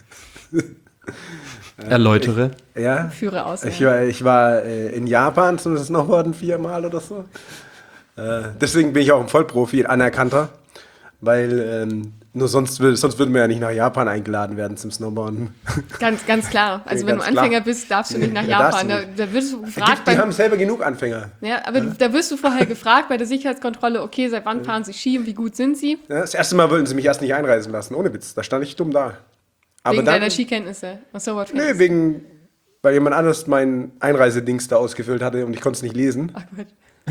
Erläutere. Ja. Führe aus. Ich ja. war, ich war äh, in Japan zum Snowboarden viermal oder so. Äh, deswegen bin ich auch ein Vollprofi, anerkannter. Weil ähm, nur sonst, will, sonst würden wir ja nicht nach Japan eingeladen werden zum Snowboarden. Ganz, ganz klar. Also Ja, wenn ganz du Anfänger klar. bist, darfst du nicht nach Ja, darfst Japan. du Da, nicht. da wirst du Die, gefragt die beim, haben selber genug Anfänger. ja, aber da wirst du vorher gefragt bei der Sicherheitskontrolle, okay, seit wann fahren Sie Ski und wie gut sind Sie? Ja, das erste Mal wollten sie mich erst nicht einreisen lassen, ohne Witz. Da stand ich dumm da. Aber Wegen dann, deiner Skikenntnisse. Ach so, was nee, wegen, weil jemand anders mein Einreisedings da ausgefüllt hatte und ich konnte es nicht lesen. Ach Gott.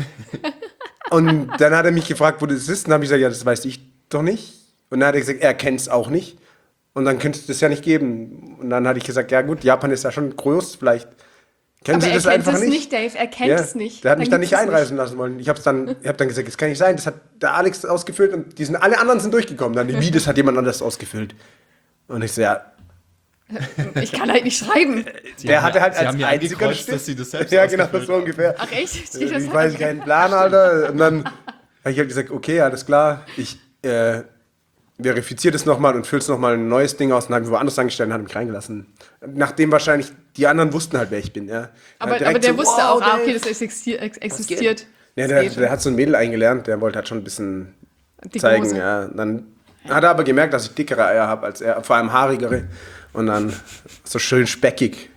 Und dann hat er mich gefragt, wo das ist. Und dann habe ich gesagt, ja, das weiß ich doch nicht. Und dann hat er gesagt, er kennt es auch nicht. Und dann könnte es das ja nicht geben. Und dann hatte ich gesagt, ja gut, Japan ist ja schon groß, vielleicht kennen Aber Sie er das kennt einfach es nicht. nicht, Dave. Er kennt Ja, es nicht. der hat mich dann nicht gibt's es einreisen lassen wollen. Ich habe dann, ich hab dann gesagt, das kann nicht sein. Das hat der Alex ausgefüllt und die sind, alle anderen sind durchgekommen. Dann, wie, das hat jemand anders ausgefüllt. Und ich so, ja, Ich kann halt nicht schreiben. der hatte halt Sie als haben ja einziger angekreuzt, Stift. dass Sie das selbst Ja, genau, ausgefüllt so ungefähr. Ach echt? Steht das Ich weiß keinen Plan, Alter. Und dann habe ich halt gesagt, okay, alles klar, ich äh, verifiziere das nochmal und fülle es nochmal ein neues Ding aus und habe mich woanders angestellt und hat mich reingelassen. Nachdem wahrscheinlich die anderen wussten halt, wer ich bin. Ja. Aber, Direkt aber der so, wusste wow, auch, ah, Dave. okay, das existiert. ex- existiert. Ja, Das der, geht. der hat so ein Mädel eingelernt, der wollte halt schon ein bisschen Dicke zeigen. Hose. Ja. Dann hat er aber gemerkt, dass ich dickere Eier habe als er, vor allem haarigere. Und dann so schön speckig.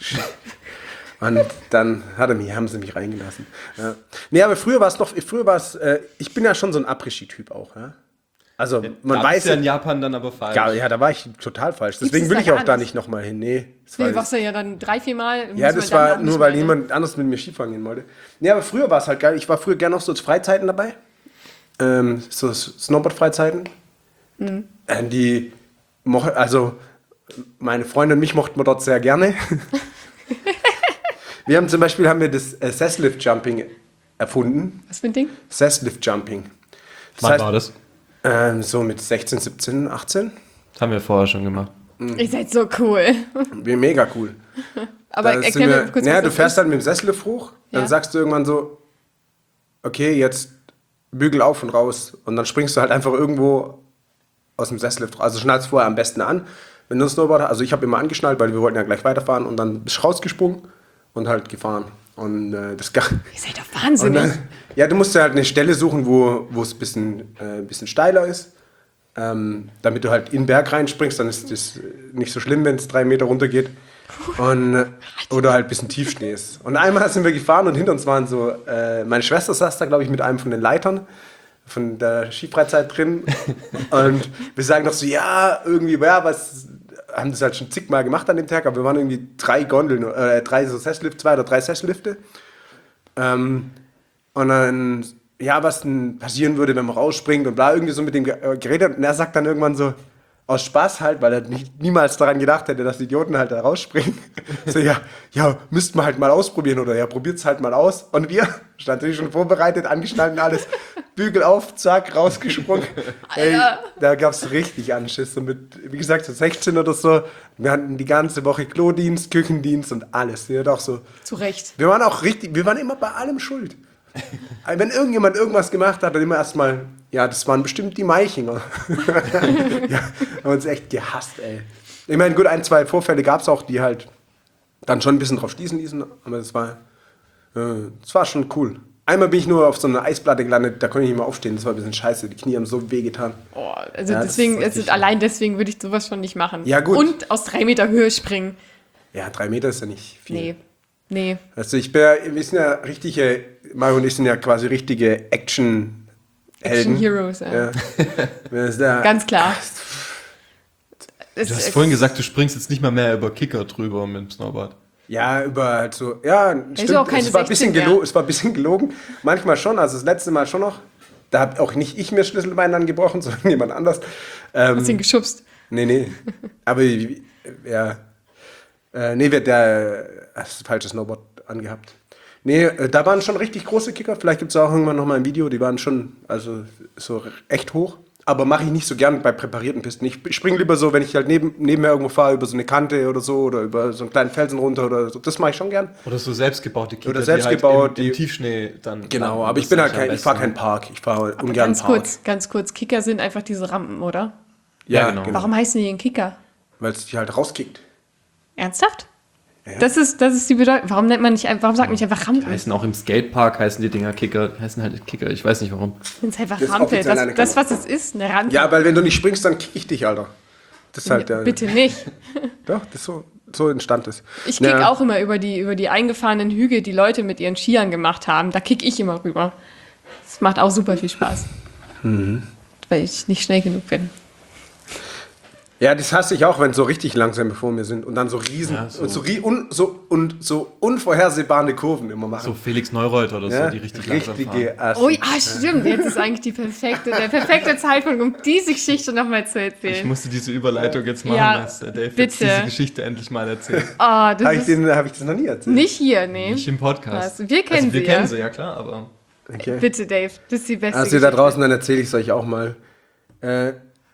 Und dann hat er mich, haben sie mich reingelassen. Ja. Nee, aber früher war es noch, früher war es, äh, ich bin ja schon so ein Après-Ski-Typ auch. Ja? Also man Da weiß ist ja in Japan dann aber falsch. ja, ja, da war ich total falsch. Deswegen es will da ich auch gar da nicht? nicht nochmal hin. Nee, das Nee, war warst du ja dann drei, vier Mal. ja, muss das man dann war auch nur, nicht weil mehr, ne? niemand anders mit mir Skifahren gehen wollte. Nee, aber früher war es halt geil. Ich war früher gerne noch so zu Freizeiten dabei. Ähm, so Snowboard-Freizeiten. Mhm. Äh, die, mo- also meine Freunde und mich mochten wir dort sehr gerne. Wir haben zum Beispiel haben wir das äh, Sesslift-Jumping erfunden. Was für ein Ding? Sesslift-Jumping. Das Wann heißt, war das? Ähm, so mit sechzehn, siebzehn, achtzehn. Das haben wir vorher schon gemacht. Ihr seid so cool. Wie mega cool. Aber Da erklär sind wir, mir kurz, naja, was du das fährst ist. dann mit dem Sessellift hoch, dann Ja. sagst du irgendwann so, okay, jetzt Bügel auf und raus. Und dann springst du halt einfach irgendwo aus dem Sessellift raus. Also schnallst vorher am besten an. Wenn du ein Snowboard hast, also ich habe immer angeschnallt, weil wir wollten ja gleich weiterfahren und dann bist du rausgesprungen und halt gefahren. Und äh, das gar Ihr seid doch und wahnsinnig. dann, ja, du musst ja halt eine Stelle suchen, wo wo es ein bisschen, äh, bisschen steiler ist. Ähm, damit du halt in den Berg reinspringst, dann ist das nicht so schlimm, wenn es drei Meter runter geht. Und, äh, oder halt ein bisschen Tiefschnee ist. Und einmal sind wir gefahren und hinter uns waren so, äh, meine Schwester saß da, glaube ich, mit einem von den Leitern von der Skifreizeit drin. Und wir sagen noch so, ja, irgendwie, ja, was, haben das halt schon zigmal gemacht an dem Tag, aber wir waren irgendwie drei Gondeln, äh, drei so Sesselifte, zwei oder drei Sessellifte. Ähm, und dann ja, was denn passieren würde, wenn man rausspringt und bla, irgendwie so mit dem ge- äh, geredet. Und er sagt dann irgendwann so, aus Spaß halt, weil er nicht, niemals daran gedacht hätte, dass Idioten halt da rausspringen. So, ja, ja, müssten wir halt mal ausprobieren oder ja, probiert's halt mal aus. Und wir, stand natürlich schon vorbereitet, angeschnallt und alles, Bügel auf, zack, rausgesprungen. Ey, da gab's richtig Anschiss. Und mit, wie gesagt, so sechzehn oder so. Wir hatten die ganze Woche Klodienst, Küchendienst und alles. Wir, auch so, Zu Recht. wir waren auch richtig, wir waren immer bei allem schuld. Wenn irgendjemand irgendwas gemacht hat, dann immer erstmal, ja, das waren bestimmt die Meichinger. Ja, haben uns echt gehasst, ey. Ich meine, gut, ein, zwei Vorfälle gab es auch, die halt dann schon ein bisschen drauf schließen ließen, aber das war, äh, das war schon cool. Einmal bin ich nur auf so einer Eisplatte gelandet, da konnte ich nicht mehr aufstehen, das war ein bisschen scheiße, die Knie haben so wehgetan. Oh, also Ja, das deswegen, ist also richtig- allein deswegen würde ich sowas schon nicht machen. Ja, gut. Und aus drei Meter Höhe springen. Ja, drei Meter ist ja nicht viel. Nee. Nee. Also ich bin ja, wir sind ja richtige, Mario und ich sind ja quasi richtige Action-Helden. Action Heroes, ja. Ja. Wir sind ja- Ganz klar. Du hast vorhin gesagt, du springst jetzt nicht mal mehr über Kicker drüber mit dem Snowboard. Ja, über halt so, ja, stimmt, auch keine es, war ein bisschen sechzehn gelo- mehr. es war ein bisschen gelogen. Manchmal schon, also das letzte Mal schon noch. Da habe auch nicht ich mir Schlüsselbein dann gebrochen, sondern jemand anders. Ähm, Hast ihn geschubst. nee, nee. Aber ja, äh, nee, wird der das falsche Snowboard angehabt. Nee, äh, da waren schon richtig große Kicker. Vielleicht gibt es auch irgendwann noch mal ein Video, die waren schon, also so echt hoch. Aber mache ich nicht so gern bei präparierten Pisten. Ich springe lieber so, wenn ich halt neben, nebenher irgendwo fahre, über so eine Kante oder so oder über so einen kleinen Felsen runter oder so. Das mache ich schon gern. Oder so selbstgebaute Kicker, Oder selbstgebaut, die halt im, die- im Tiefschnee dann Genau, landen. aber Das ich bin ist halt am kein, ich fahre besten. keinen Park. Ich fahre Aber ungern ganz Park. kurz, ganz kurz, Kicker sind einfach diese Rampen, oder? Ja, Ja, genau. genau. Warum heißen die denn Kicker? Weil es dich halt rauskickt. Ernsthaft? Ja. Das ist, das ist die Bedeutung. Warum nennt man nicht einfach, warum sagt man nicht einfach Die Rampen? heißen auch im Skatepark, heißen die Dinger Kicker, die heißen halt Kicker, ich weiß nicht warum. Das ist einfach Das ist Rampe. offiziell Das, eine das, Kamera. was es ist, eine Rampe. Ja, weil wenn du nicht springst, dann kick ich dich, Alter. Das ist halt der. Bitte nicht. Doch, das ist so, so entstand es. Ich kick Ja. auch immer über die, über die eingefahrenen Hügel, die Leute mit ihren Skiern gemacht haben. Da kick ich immer rüber. Das macht auch super viel Spaß. Mhm. Weil ich nicht schnell genug bin. Ja, das hasse ich auch, wenn so richtig langsam vor mir sind und dann so riesen Ja, so- und so, rie- un, so, und so unvorhersehbare Kurven immer machen. So Felix Neureuth oder ja, so, die richtig langsam fahren. richtige Assi. Oh ja, stimmt. Jetzt ist eigentlich die perfekte, der perfekte Zeitpunkt, um diese Geschichte nochmal zu Ich erzählen. musste diese Überleitung jetzt machen, Ja, dass der Dave jetzt bitte. diese Geschichte endlich mal erzählt. Oh, das Habe ich, ist den- hab ich das noch nie erzählt? nicht hier, nee. Nicht im Podcast. Was? Wir kennen also, wir sie, kennen ja. sie, ja klar, aber Okay. Bitte, Dave. Das ist die beste Also ihr da Geschichte. draußen, dann erzähle ich es euch auch mal. Äh,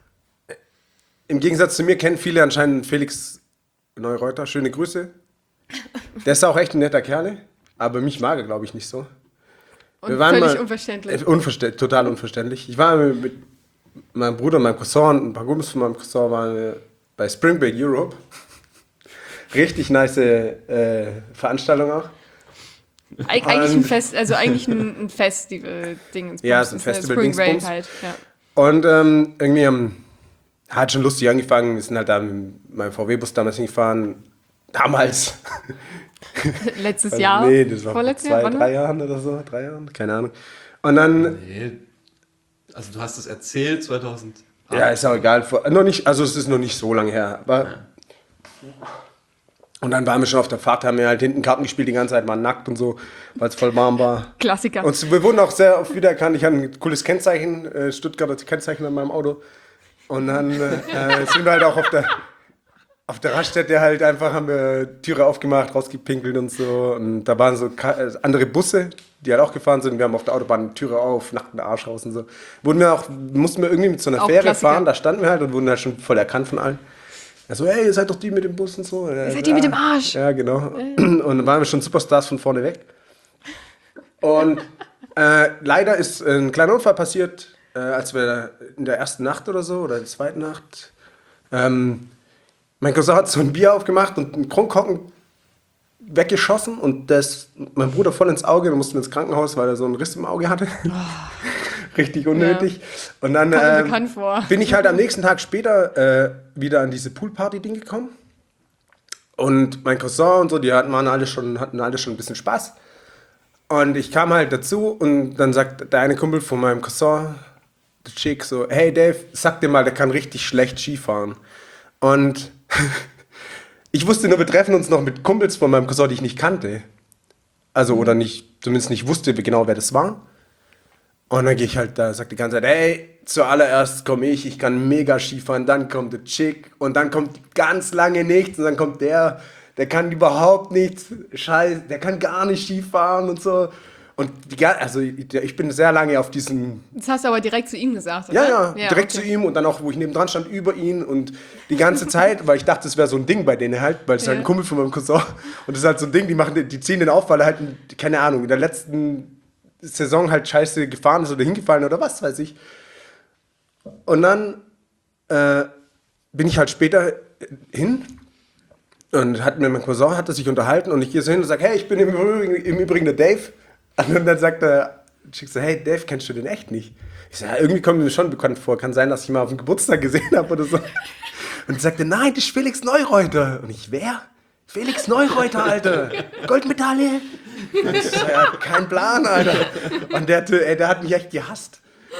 Im Gegensatz zu mir kennen viele anscheinend Felix Neureuter. Schöne Grüße. Der ist auch echt ein netter Kerl, aber mich mag er, glaube ich, nicht so. Und Wir waren völlig mal- unverständlich. Äh, Unverstä total unverständlich. Ich war mit meinem Bruder, meinem Cousin und ein paar Kumpels von meinem Cousin waren wir bei Spring Break Europe. Richtig nice äh, Veranstaltung auch. Eig eigentlich ein Und- Fest, also eigentlich ein, ein Festival-Ding. Ja, es ist ein Festival Spring Break Dingsbums. halt, ja. Und ähm, irgendwie haben, hat schon lustig angefangen. Wir sind halt da mit meinem V W-Bus damals hingefahren. Damals. Letztes Also, Jahr? Nee, das war vor Vorletztes zwei, Jahr? Wann? drei Jahren oder so. Drei Jahren, keine Ahnung. Und dann, nee. Also du hast es erzählt zweitausend. ja, ist auch egal. Vor, noch nicht, also es ist noch nicht so lange her. Aber, und dann waren wir schon auf der Fahrt, haben wir halt hinten Karten gespielt, die ganze Zeit, waren nackt und so, weil es voll warm war. Klassiker. Und wir wurden auch sehr oft wiedererkannt. Ich hatte ein cooles Kennzeichen, äh, Stuttgarter Kennzeichen an meinem Auto. Und dann äh, sind wir halt auch auf der, auf der Raststätte halt einfach, haben wir Türe aufgemacht, rausgepinkelt und so. Und da waren so ka- äh, andere Busse, die halt auch gefahren sind. Wir haben auf der Autobahn die Türe auf, nackten Arsch raus und so. Wurden wir auch, mussten wir irgendwie mit so einer Auch Fähre Klassiker. fahren, da standen wir halt und wurden halt schon voll erkannt von allen. Also, hey, ihr seid doch die mit dem Bus und so. Ihr seid die mit dem Arsch. Ja, genau. Und dann waren wir schon Superstars von vorne weg. Und äh, leider ist ein kleiner Unfall passiert, äh, als wir in der ersten Nacht oder so, oder der zweiten Nacht, ähm, mein Cousin hat so ein Bier aufgemacht und einen Kronkorken weggeschossen und das mein Bruder voll ins Auge, wir mussten ins Krankenhaus, weil er so einen Riss im Auge hatte. Richtig unnötig. Und dann Kommt mir ähm, bekannt vor. bin ich halt am nächsten Tag später äh, wieder an diese Poolparty-Ding gekommen. Und mein Cousin und so, die hatten, waren alle schon, hatten alle schon ein bisschen Spaß. Und ich kam halt dazu und dann sagt der eine Kumpel von meinem Cousin, der Chick, so, hey Dave, sag dir mal, der kann richtig schlecht Skifahren. Und ich wusste nur, wir treffen uns noch mit Kumpels von meinem Cousin, die ich nicht kannte. Also, oder nicht, zumindest nicht wusste wie genau, wer das war. Und dann gehe ich halt da, sagt die ganze Zeit, hey, zuallererst komme ich, ich kann mega Skifahren, dann kommt der Chick und dann kommt ganz lange nichts und dann kommt der, der kann überhaupt nichts, scheiße, der kann gar nicht Skifahren und so. Und die, ga- also ich bin sehr lange auf diesem, Das hast du aber direkt zu ihm gesagt, oder? ja, ja, direkt okay. zu ihm und dann auch, wo ich nebendran stand, über ihn und die ganze Zeit, weil ich dachte, das wäre so ein Ding bei denen halt, weil es Ja. halt ein Kumpel von meinem Cousin und das ist halt so ein Ding, die machen, die ziehen den auf, weil er halt, keine Ahnung, in der letzten Saison halt scheiße gefahren ist oder hingefallen oder was weiß ich. Und dann äh, bin ich halt später hin und hat mir mein Cousin hat sich unterhalten und ich gehe so hin und sage, hey, ich bin im Übrigen, im Übrigen der Dave. Und dann sagt er, schick so, hey, Dave, kennst du den echt nicht? Ich sage, ja, irgendwie kommt mir schon bekannt vor. Kann sein, dass ich ihn mal auf dem Geburtstag gesehen habe oder so. Und sagte, nein, das ist Felix Neureuter. Und ich, wer? Felix Neureuter, Alter. Goldmedaille. Und ich so, ja, kein Plan, Alter. Und der, ey, der hat mich echt gehasst.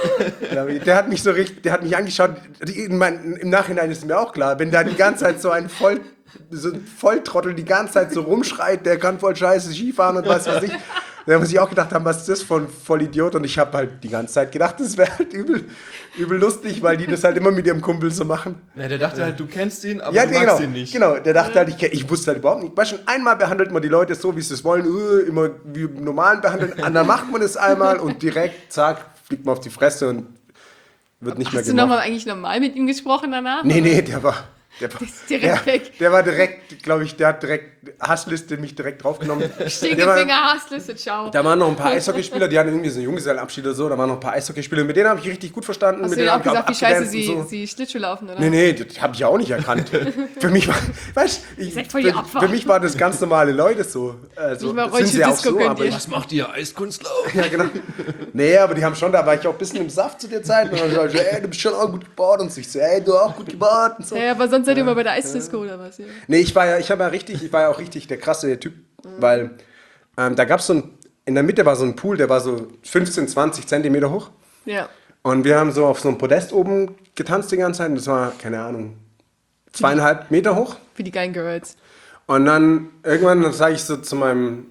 Der hat mich so richtig, der hat mich angeschaut. In mein, Im Nachhinein ist mir auch klar, wenn da die ganze Zeit so ein Voll, so ein Volltrottel die ganze Zeit so rumschreit, der kann voll scheiße Skifahren und was weiß ich. Da muss ich auch gedacht haben, was ist das für ein Vollidiot? Und ich habe halt die ganze Zeit gedacht, das wäre halt übel, übel lustig, weil die das halt immer mit ihrem Kumpel so machen. Ja, der dachte halt, du kennst ihn, aber Ja, du genau, magst ihn nicht. genau. Der dachte halt, ich, kenn- ich wusste halt überhaupt nicht. Weißt du, einmal behandelt man die Leute so, wie sie es wollen, uh, immer wie im Normalen behandeln. Und dann macht man es einmal und direkt, zack, fliegt man auf die Fresse und wird nicht Hast mehr du gemacht. nochmal eigentlich normal mit ihm gesprochen danach? Nee, nee, der war... Der, war- ist direkt der, weg. Der war direkt, glaube ich, der hat direkt Hassliste mich direkt draufgenommen. Der war- Stinkefinger, Hassliste, ciao. Da waren noch ein paar Eishockeyspieler, die hatten irgendwie so einen Junggesellenabschied oder so. Da waren noch ein paar Eishockeyspieler, mit denen habe ich richtig gut verstanden. Hast mit du denen dir auch hab ich gesagt, wie scheiße abgedanced sie, und so. sie Schlittschuh laufen, oder? Nee, nee, das habe ich ja auch nicht erkannt. Für mich war, weißt, ich, seid voll die für, Opfer. für mich waren das ganz normale Leute so. Also, Nicht mal sind sie Rollschuh auch Disco so, könnt aber ihr. ich, Was macht ihr, Eiskunstlauf? ja, genau. Nee, aber die haben schon, da war ich auch ein bisschen im Saft zu der Zeit. Und dann hab ich gesagt, ey, du bist schon auch gut gebaut. Und ich so, ey, du auch gut gebaut. Und so. Ja, aber sonst seid ihr immer bei der Eisdisco, oder was? Ja. Nee, ich war ja, ich habe ja richtig, ich war ja auch richtig der krasse Typ, weil ähm, da gab es so ein, in der Mitte war so ein Pool, der war so fünfzehn, zwanzig Zentimeter hoch. Ja. Und wir haben so auf so einem Podest oben getanzt die ganze Zeit. Und das war, keine Ahnung, zweieinhalb Meter hoch. Für die geilen Girls. Und dann irgendwann sage ich so zu meinem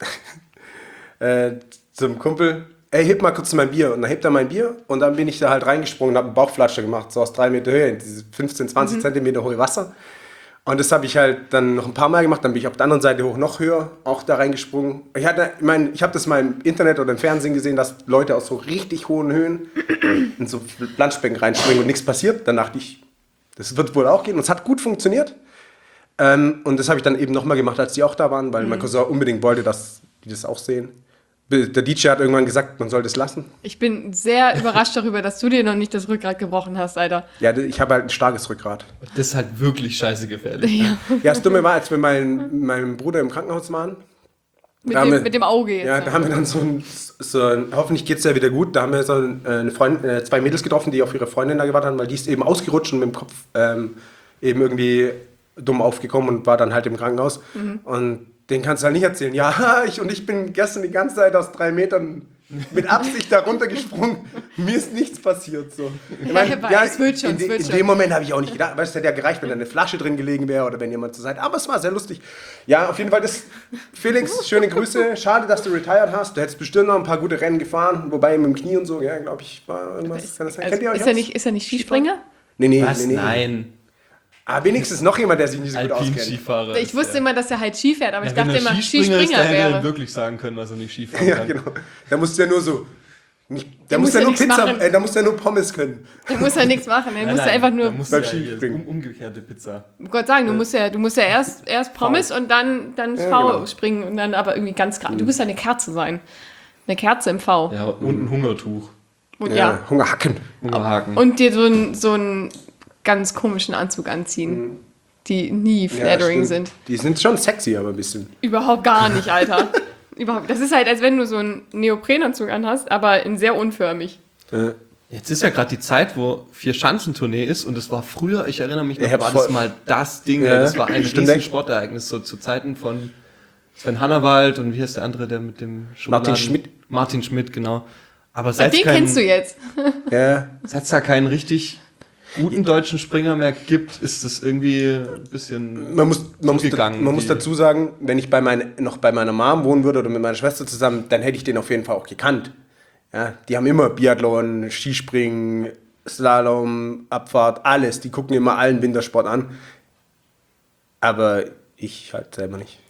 äh, zum Kumpel, ey, heb mal kurz mein Bier. Und dann hebt er mein Bier und dann bin ich da halt reingesprungen und habe einen Bauchflatscher gemacht, so aus drei Meter Höhe, in dieses fünfzehn, zwanzig Zentimeter hohe Wasser. Und das habe ich halt dann noch ein paar Mal gemacht, dann bin ich auf der anderen Seite hoch noch höher, auch da reingesprungen. Ich, hatte, ich, mein, ich habe das mal im Internet oder im Fernsehen gesehen, dass Leute aus so richtig hohen Höhen in so Planschbecken reinspringen und nichts passiert. Dann dachte ich, das wird wohl auch gehen. Und es hat gut funktioniert. Ähm, und das habe ich dann eben nochmal gemacht, als die auch da waren, weil mein Cousin unbedingt wollte, dass die das auch sehen. Der D J hat irgendwann gesagt, man soll das lassen. Ich bin sehr überrascht darüber, dass du dir noch nicht das Rückgrat gebrochen hast, Alter. Ja, ich habe halt ein starkes Rückgrat. Das ist halt wirklich scheiße gefährlich. Ja. Ja, das Dumme war, als wir meinen, meinem Bruder im Krankenhaus waren, Mit, Da haben dem, wir- mit dem Auge jetzt. ja, da haben wir dann so ein, so ein hoffentlich geht's ja wieder gut, da haben wir so ein, äh, eine Freund, äh, zwei Mädels getroffen, die auf ihre Freundin da gewartet haben, weil die ist eben ausgerutscht und mit dem Kopf ähm, eben irgendwie dumm aufgekommen und war dann halt im Krankenhaus. Und den kannst du halt nicht erzählen. Ja, ich und ich bin gestern die ganze Zeit aus drei Metern mit Absicht da runtergesprungen. Mir ist nichts passiert. So. Ich Ja, aber es wird schon, in, es de- wird in schon. dem Moment habe ich auch nicht gedacht, weißt du, es hätte ja gereicht, wenn da eine Flasche drin gelegen wäre oder wenn jemand zur Seite. Aber es war sehr lustig. Ja, auf jeden Fall, das, Felix, schöne Grüße. Schade, dass du retired hast. Du hättest bestimmt noch ein paar gute Rennen gefahren, wobei mit dem Knie und so, ja, glaube ich, war irgendwas. Kann das sein? Also, Kennt ihr euch ist, er aus? nicht, ist er nicht Skispringer? Nee, nee, Was? nee, nee. Nein. Ah, wenigstens noch jemand, der sich nicht so gut auskennt. Alpin-Skifahrer. Ich wusste immer, dass er halt Ski fährt, aber ich Ja, wenn dachte er immer, Skispringer ist, Skispringer dann hätte er wäre. wirklich sagen können, dass er nicht Skifahren Ja, kann. genau. Da musst du ja nur so. Nicht, da muss muss ja ja nur nichts Pizza, machen. äh, da muss ja nur Pommes können. Da muss er nichts machen. Er muss ja einfach nur. Da muss beim ja Skispringen. um, umgekehrte Pizza. Ich Gott sagen, du musst ja, du musst ja erst, erst Pommes und dann, dann Ja, V genau. springen und dann aber irgendwie ganz gerade. Du musst ja eine Kerze sein. Eine Kerze im V. Ja, und ein Hungertuch. Und ja. Hungerhacken. Hungerhaken. Und dir so einen so einen ganz komischen Anzug anziehen, die nie Ja, flattering stimmt. sind. Die sind schon sexy, aber ein bisschen. Überhaupt gar nicht, Alter. Überhaupt. Das ist halt, als wenn du so einen Neoprenanzug anhast, aber in sehr unförmig. Äh, Jetzt ist ja gerade die Zeit, wo Vier-Schanzentournee ist und das war früher, ich erinnere mich noch, Ich hab war voll- das mal das Ding, Ja, das war ein stimmt riesen echt. Sportereignis, so zu Zeiten von Sven Hannawald und wie heißt der andere, der mit dem Schokoladen- Martin Schmidt. Martin Schmidt, genau. Aber Und seit den es keinen, kennst du jetzt. ja. seit es da keinen richtig guten deutschen Springer mehr gibt, ist das irgendwie ein bisschen Man muss, man, muss, zurückgegangen, man muss die- dazu sagen, wenn ich bei mein, noch bei meiner Mom wohnen würde oder mit meiner Schwester zusammen, dann hätte ich den auf jeden Fall auch gekannt. Ja, die haben immer Biathlon, Skispringen, Slalom, Abfahrt, alles. Die gucken immer allen Wintersport an. Aber ich halt selber nicht.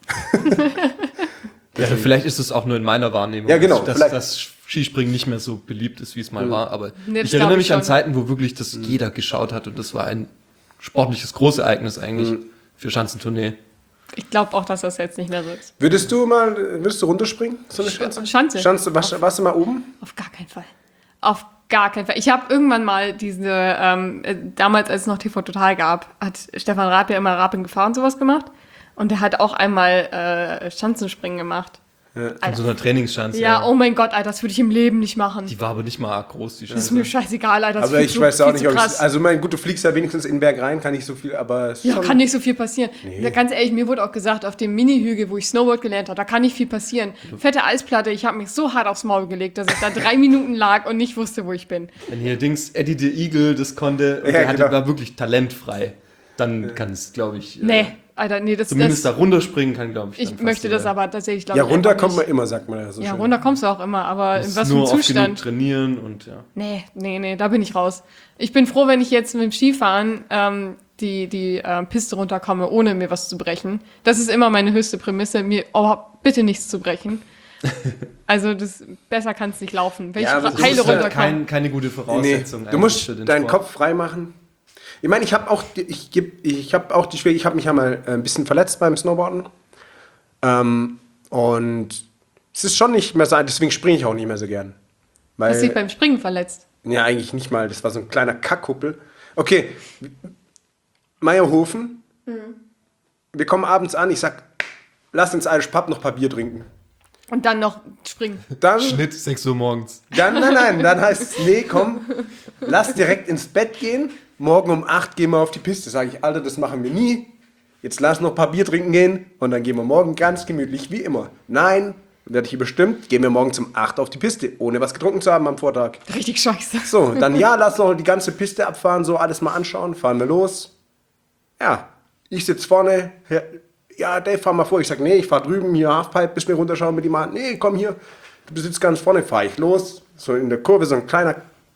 Ja, vielleicht ist es auch nur in meiner Wahrnehmung, Ja, genau, dass vielleicht. das Skispringen nicht mehr so beliebt ist, wie es mal war. Aber Nee, das ich erinnere glaub mich ich an schon. Zeiten, wo wirklich das jeder geschaut hat und das war ein sportliches Großereignis eigentlich für Schanzentournee. Ich glaube auch, dass das jetzt nicht mehr so ist. Würdest du mal, würdest du runterspringen? So eine Schanze? Schanze. Schanze, warst, warst du mal oben? Auf gar keinen Fall. Auf gar keinen Fall. Ich habe irgendwann mal diese, ähm, äh, damals als es noch T V Total gab, hat Stefan Raab ja immer Raab in Gefahr und sowas gemacht. Und der hat auch einmal äh, Schanzenspringen gemacht. An so einer Trainingsschanze. Ja, oh mein Gott, Alter, das würde ich im Leben nicht machen. Die war aber nicht mal arg groß, die Das ist Schanze. mir scheißegal, Alter. Das Aber ist ich viel weiß zu, auch viel nicht, zu ob ich, krass. also mein gut, du fliegst ja wenigstens in den Berg rein, kann nicht so viel, aber es ist Ja, schon, kann nicht so viel passieren. Nee. Da, ganz ehrlich, mir wurde auch gesagt, auf dem Mini-Hügel, wo ich Snowboard gelernt habe, da kann nicht viel passieren. Fette Eisplatte, ich habe mich so hart aufs Maul gelegt, dass ich da drei Minuten lag und nicht wusste, wo ich bin. Wenn hier Dings Eddie the Eagle das konnte, und Ja, der hatte, genau. war wirklich talentfrei, dann kann es, glaube ich, äh, Nee, Alter, nee, das zumindest das, da runterspringen kann, glaube ich. Ich dann fast möchte das jeder. aber tatsächlich, glaube ja, ich, runter einfach kommt man nicht. immer, sagt man ja so Ja, schön. runter kommst du auch immer, aber in Muss was für einem nur oft genug Zustand? trainieren und ja. Nee, nee, nee, da bin ich raus. Ich bin froh, wenn ich jetzt mit dem Skifahren ähm, die, die ähm, Piste runterkomme, ohne mir was zu brechen. Das ist immer meine höchste Prämisse, mir oh, bitte nichts zu brechen. Also das besser kann es nicht laufen. Wenn Ja, aber ich das heile ist halt runterkomme. kein, keine gute Nee, Voraussetzung. du eigentlich musst für den deinen Sport. Kopf frei machen. Ich meine, ich habe auch, die- ich geb, ich habe auch die Schwierigkeit, ich habe mich ja mal äh, ein bisschen verletzt beim Snowboarden. Ähm, und es ist schon nicht mehr so, deswegen springe ich auch nicht mehr so gern. Weil, Hast dich beim Springen verletzt. ja, eigentlich nicht mal, das war so ein kleiner Kackkuppel. Okay, Meierhofen, wir kommen abends an, ich sag, lass uns Irish Pub noch ein paar Bier trinken. Und dann noch springen. Dann, Schnitt, sechs Uhr morgens. dann, nein, nein, dann heißt es, nee, komm, lass direkt ins Bett gehen, morgen um acht gehen wir auf die Piste. Sage ich, Alter, das machen wir nie. Jetzt lass noch ein paar Bier trinken gehen und dann gehen wir morgen ganz gemütlich wie immer. Nein, werde ich hier bestimmt, gehen wir morgen um acht auf die Piste, ohne was getrunken zu haben am Vortag. Richtig scheiße. So, dann ja, lass noch die ganze Piste abfahren, so alles mal anschauen, fahren wir los. Ja, ich sitze vorne, ja, ja, Dave, fahr mal vor. Ich sag, nee, ich fahr drüben, hier Halfpipe, bis mir runterschauen mit ihm an. Nee, komm hier, du sitzt ganz vorne, fahr ich los. So in der Kurve, so ein kleiner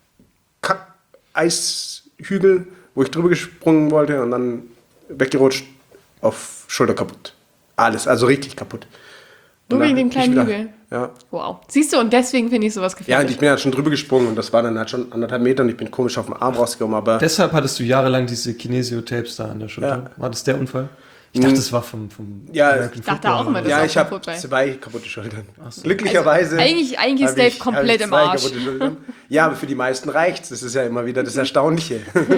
Kack-Eishügel, wo ich drüber gesprungen wollte und dann weggerutscht, auf Schulter kaputt. Alles, also richtig kaputt. Nur Und wegen dann dem kleinen ich wieder- Hügel. Ja. Wow. Siehst du, und deswegen finde ich sowas Ja, und gefährlich. ich bin halt schon drüber gesprungen und das war dann halt schon anderthalb Meter und ich bin komisch auf den Arm rausgekommen, aber Deshalb hattest du jahrelang diese Kinesio-Tapes da an der Schulter. Ja. War das der Unfall? Ich dachte, das war vom, vom Ja, American ich dachte Football auch immer, oder das ja, ist ich auch habe kaputt, weil- zwei kaputte Schultern. Glücklicherweise. Also eigentlich- eigentlich ist hab Dave ich- komplett hab ich im zwei Arsch. kaputte Schultern. Ja, aber für die meisten reicht's. Das ist ja immer wieder das Erstaunliche.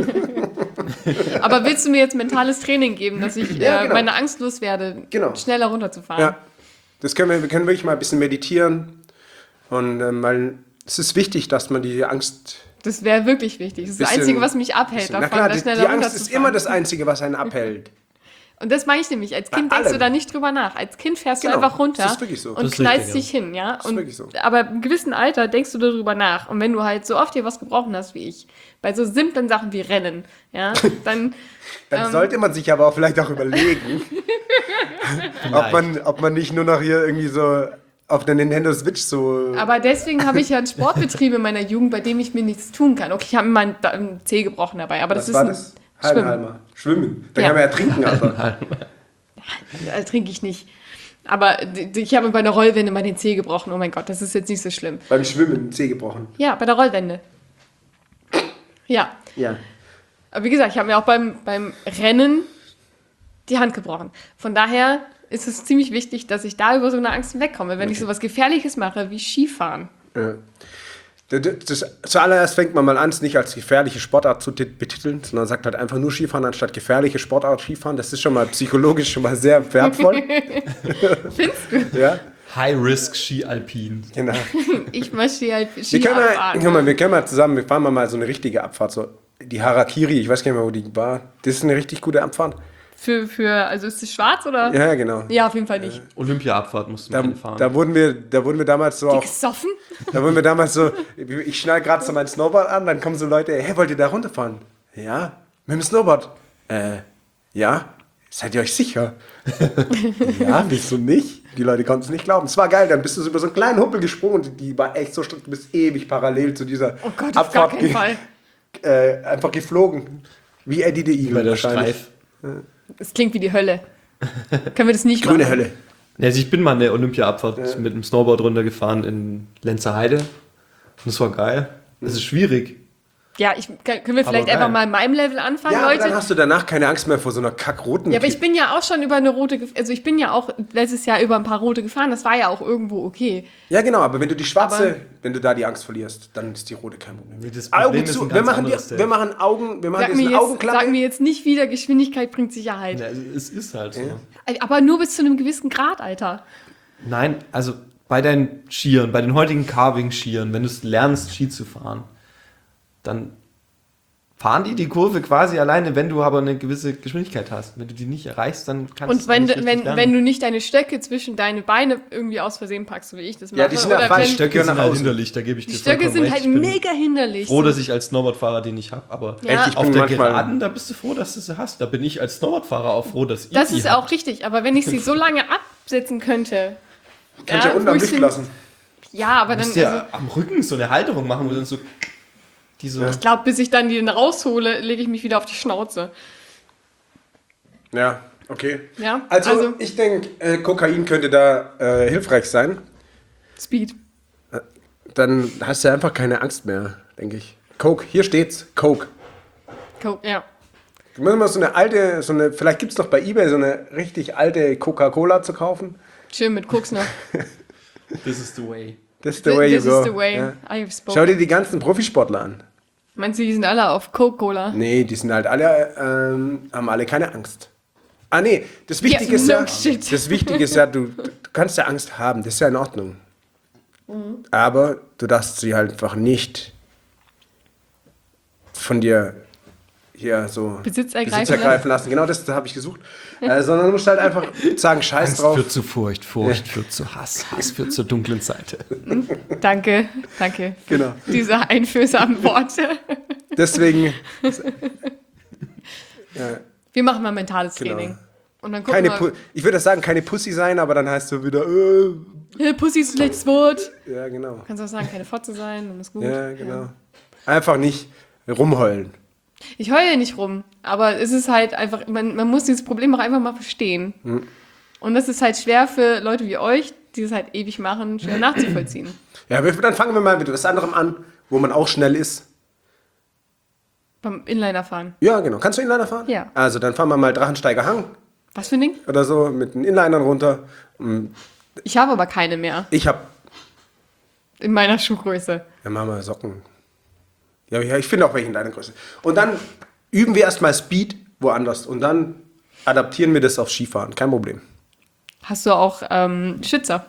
Aber willst du mir jetzt mentales Training geben, dass ich Ja, äh, genau. meine Angst loswerde, Genau. schneller runterzufahren? Ja, das können wir, wir können wirklich mal ein bisschen meditieren. Und ähm, weil es ist wichtig, dass man die Angst. Das wäre wirklich wichtig. Das ist das Bisschen- Einzige, was mich abhält, bisschen, davon, na klar, da die, schneller die Angst ist runterzufahren. immer das Einzige, was einen abhält. Und das meine ich nämlich. Als Bei Kind denkst du allem. da nicht drüber nach. Als Kind fährst Genau, du einfach runter das ist wirklich so. und Das ist knallst richtig, dich hin, ja. ist Und, wirklich so. Aber im gewissen Alter denkst du darüber nach. Und wenn du halt so oft dir was gebrochen hast wie ich, bei so simplen Sachen wie Rennen, ja, dann Dann Ähm. sollte man sich aber auch vielleicht auch überlegen, ob, man, ob man nicht nur noch hier irgendwie so auf der Nintendo Switch so. Aber deswegen habe ich ja einen Sportbetrieb in meiner Jugend, bei dem ich mir nichts tun kann. Okay, ich habe mir meinen Da- einen Zeh gebrochen dabei, aber das Was ist war ein das? Schwimmen. Hallenhalmer. Schwimmen. Da Ja. kann man ja trinken, aber. Äh, trinke ich nicht. Aber d- d- ich habe bei der Rollwende mal den Zeh gebrochen. Oh mein Gott, das ist jetzt nicht so schlimm. Beim Schwimmen den Zeh gebrochen. Ja, bei der Rollwende. Ja, Ja. aber wie gesagt, ich habe mir auch beim, beim Rennen die Hand gebrochen. Von daher ist es ziemlich wichtig, dass ich da über so eine Angst wegkomme, wenn ich sowas Gefährliches mache wie Skifahren. Ja. Das, das, zuallererst fängt man mal an, es nicht als gefährliche Sportart zu tit- betiteln, sondern sagt halt einfach nur Skifahren anstatt gefährliche Sportart Skifahren. Das ist schon mal psychologisch schon mal sehr wertvoll. Findest du? Ja, High-Risk Ski Alpin. genau. Ich möchte halt Wir Ski können, mal, abfahren. guck mal, wir können mal zusammen, wir fahren mal, mal so eine richtige Abfahrt. So die Harakiri, ich weiß gar nicht mehr, wo die war. Das ist eine richtig gute Abfahrt. Für, für, also ist es schwarz oder? Ja, ja, genau. Ja, auf jeden Fall nicht. Olympia-Abfahrt mussten wir Da, eine fahren. da, wurden wir, da wurden wir damals so auch, Gesoffen? da wurden wir damals so, ich schnall gerade so mein Snowboard an, dann kommen so Leute, hey, wollt ihr da runterfahren? Ja, mit dem Snowboard. Äh, ja. Seid ihr euch sicher? Ja, wieso nicht? Die Leute konnten es nicht glauben. Es war geil, dann bist du so über so einen kleinen Huppel gesprungen und die war echt so, du bist ewig parallel zu dieser Oh Gott, auf gar keinen Fall. Äh, einfach geflogen. Wie Eddie the Eagle Bei der wahrscheinlich. Streif. Es klingt wie die Hölle. Können wir das nicht Grüne machen? Hölle. Ja, also ich bin mal eine Olympia-Abfahrt Ja. mit dem Snowboard runtergefahren in Lenzerheide. Und das war geil. Das ist schwierig. Ja, ich, können wir vielleicht geil. einfach mal in meinem Level anfangen, Ja, aber Leute? dann hast du danach keine Angst mehr vor so einer kackroten. Ja, aber ich bin ja auch schon über eine rote, gef- also ich bin ja auch letztes Jahr über ein paar rote gefahren, das war ja auch irgendwo okay. Ja, genau, aber wenn du die schwarze, Aber- wenn du da die Angst verlierst, dann ist die rote kein Problem. Das Problem Augen ist zu, ein wir ganz machen, die, anderes, Dave. wir machen Augen, wir machen Sag jetzt mir, eine jetzt, Augenklappe. sag mir jetzt nicht wieder, Geschwindigkeit bringt Sicherheit. Ja, es ist halt so. Aber nur bis zu einem gewissen Grad, Alter. Nein, also bei deinen Skiern, bei den heutigen Carving-Skiern, wenn du es lernst, Ski zu fahren, dann fahren die die Kurve quasi alleine, wenn du aber eine gewisse Geschwindigkeit hast. Wenn du die nicht erreichst, dann kannst du Und es wenn, nicht du- richtig wenn, lernen. wenn du nicht deine Stöcke zwischen deine Beine irgendwie aus Versehen packst, so wie ich das mache. Ja, die sind ja oder falsch. wenn, Stöcke sind nach halt außen. hinderlich, da gebe ich die dir Stöcke vollkommen sind recht. halt Ich bin mega hinderlich. froh, so. dass ich als Snowboardfahrer die nicht habe, aber Ja. Echt, ich auf bin der manchmal- Geraden, da bist du froh, dass du sie hast. Da bin ich als Snowboardfahrer auch froh, dass ihr Das die ist habt. auch richtig, aber wenn ich sie so lange absetzen könnte. Kannst du ja unten wo am ich Licht sie- lassen. Ja, aber Du dann. musst ja Also, am Rücken so eine Halterung machen, wo du dann so die so ich glaube, bis ich dann die raushole, lege ich mich wieder auf die Schnauze. Ja, okay. Ja, Also, also- ich denke, äh, Kokain könnte da äh, hilfreich sein. Speed. Dann hast du einfach keine Angst mehr, denke ich. Coke, hier steht's, Coke. Coke, ja. Du musst mal so eine alte, so eine, vielleicht gibt es noch bei eBay so eine richtig alte Coca-Cola zu kaufen. Schön mit Koks noch. This is the way. That's the way you This go. is the way Ja. I have spoken. Schau dir die ganzen Profisportler an. Meinst du, die sind alle auf Coca-Cola? Nee, die sind halt alle, ähm, haben alle keine Angst. Ah nee, das Wichtige Ja, ist no ja, shit. das Wichtige ist ja, du, du kannst ja Angst haben, das ist ja in Ordnung. Mhm. Aber du darfst sie halt einfach nicht von dir hier so Besitz ergreifen Besitz ergreifen lassen. Genau das, habe ich gesucht. äh, sondern du musst halt einfach sagen, scheiß Angst drauf. führt zu Furcht, Furcht führt zu Hass, Hass führt zur dunklen Seite. Danke, danke. für Genau. Diese einfühlsamen Worte. Deswegen Wir machen mal mentales Genau. Training. Und dann gucken keine, wir. Pu ich würde sagen, keine Pussy sein, aber dann heißt du wieder, äh, Hey, Pussy ist das letzte Wort. ja genau. Kannst auch sagen, keine Fotze sein, dann ist gut. Ja, genau. Einfach nicht rumheulen. Ich heule nicht rum, aber es ist halt einfach, man, man muss dieses Problem auch einfach mal verstehen. Hm. Und das ist halt schwer für Leute wie euch, die es halt ewig machen, schwer nachzuvollziehen. Ja, wir- dann fangen wir mal mit was anderem an, wo man auch schnell ist. Beim Inliner fahren. Ja, genau. Kannst du Inliner fahren? Ja. Also dann fahren wir mal Drachensteiger Hang Was für ein Ding? oder so mit den Inlinern runter. Und Ich habe aber keine mehr ich hab, in meiner Schuhgröße. ja, machen wir Socken. Ja, ja, ich finde auch welche in deiner Größe. Und dann üben wir erstmal Speed woanders und dann adaptieren wir das auf Skifahren. Kein Problem. Hast du auch ähm, Schützer?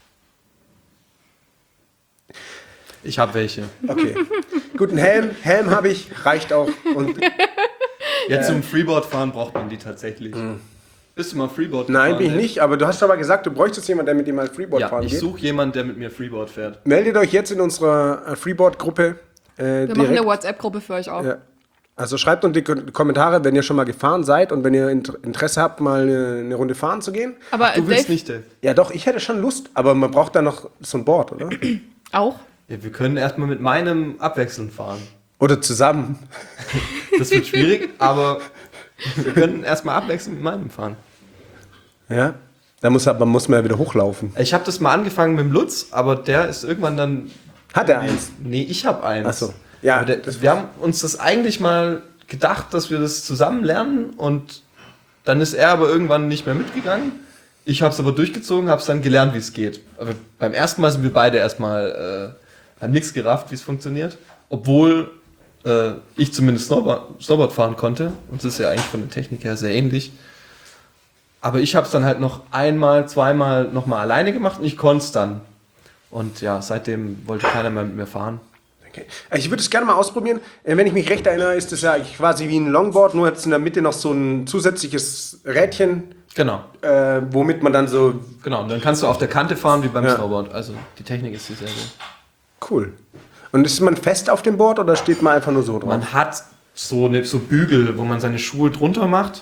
Ich habe welche. Okay. Gut, einen Helm. Helm habe ich, reicht auch. Und Ja, zum Freeboard-Fahren braucht man die tatsächlich. Bist du mal Freeboard nein, gefahren, bin ich Dave? nicht. Aber du hast aber gesagt, du bräuchtest jemanden, der mit dir mal Freeboard Ja, fahren ich geht. suche jemanden, der mit mir Freeboard fährt. Meldet euch jetzt in unserer äh, Freeboard-Gruppe. Äh, Wir direkt. machen eine WhatsApp-Gruppe für euch auf. Ja. Also schreibt uns die Ko- Kommentare, wenn ihr schon mal gefahren seid und wenn ihr Int- Interesse habt, mal eine, eine Runde fahren zu gehen. Aber Du willst Dave nicht, Dave. Ja, doch, ich hätte schon Lust, aber man braucht da noch so ein Board, oder? auch? Ja, wir können erstmal mit meinem abwechselnd fahren. Oder zusammen. Das wird schwierig, aber wir können erstmal abwechselnd mit meinem fahren. Ja. Da muss aber muss man ja wieder hochlaufen. Ich habe das mal angefangen mit dem Lutz, aber der ist irgendwann dann. Hat er eins? Nee, ich habe eins. Ach so. Ja, Aber der, das- wir haben uns das eigentlich mal gedacht, dass wir das zusammen lernen und dann ist er aber irgendwann nicht mehr mitgegangen. Ich habe es aber durchgezogen, habe es dann gelernt, wie es geht. Aber beim ersten Mal sind wir beide erstmal, äh, haben nichts gerafft, wie es funktioniert. Obwohl äh, ich zumindest Snowboard, Snowboard fahren konnte. Und das ist ja eigentlich von der Technik her sehr ähnlich. Aber ich habe es dann halt noch einmal, zweimal nochmal alleine gemacht und ich konnte es dann. Und ja, seitdem wollte keiner mehr mit mir fahren. Okay. Ich würde es gerne mal ausprobieren. Äh, Wenn ich mich recht erinnere, ist das ja quasi wie ein Longboard, nur hat es in der Mitte noch so ein zusätzliches Rädchen, Genau. äh, womit man dann so... Genau, und dann kannst du auf der Kante fahren wie beim Ja. Snowboard. Also die Technik ist dieselbe. Cool. Und ist man fest auf dem Board oder steht man einfach nur so drauf? Man hat so, eine, so Bügel, wo man seine Schuhe drunter macht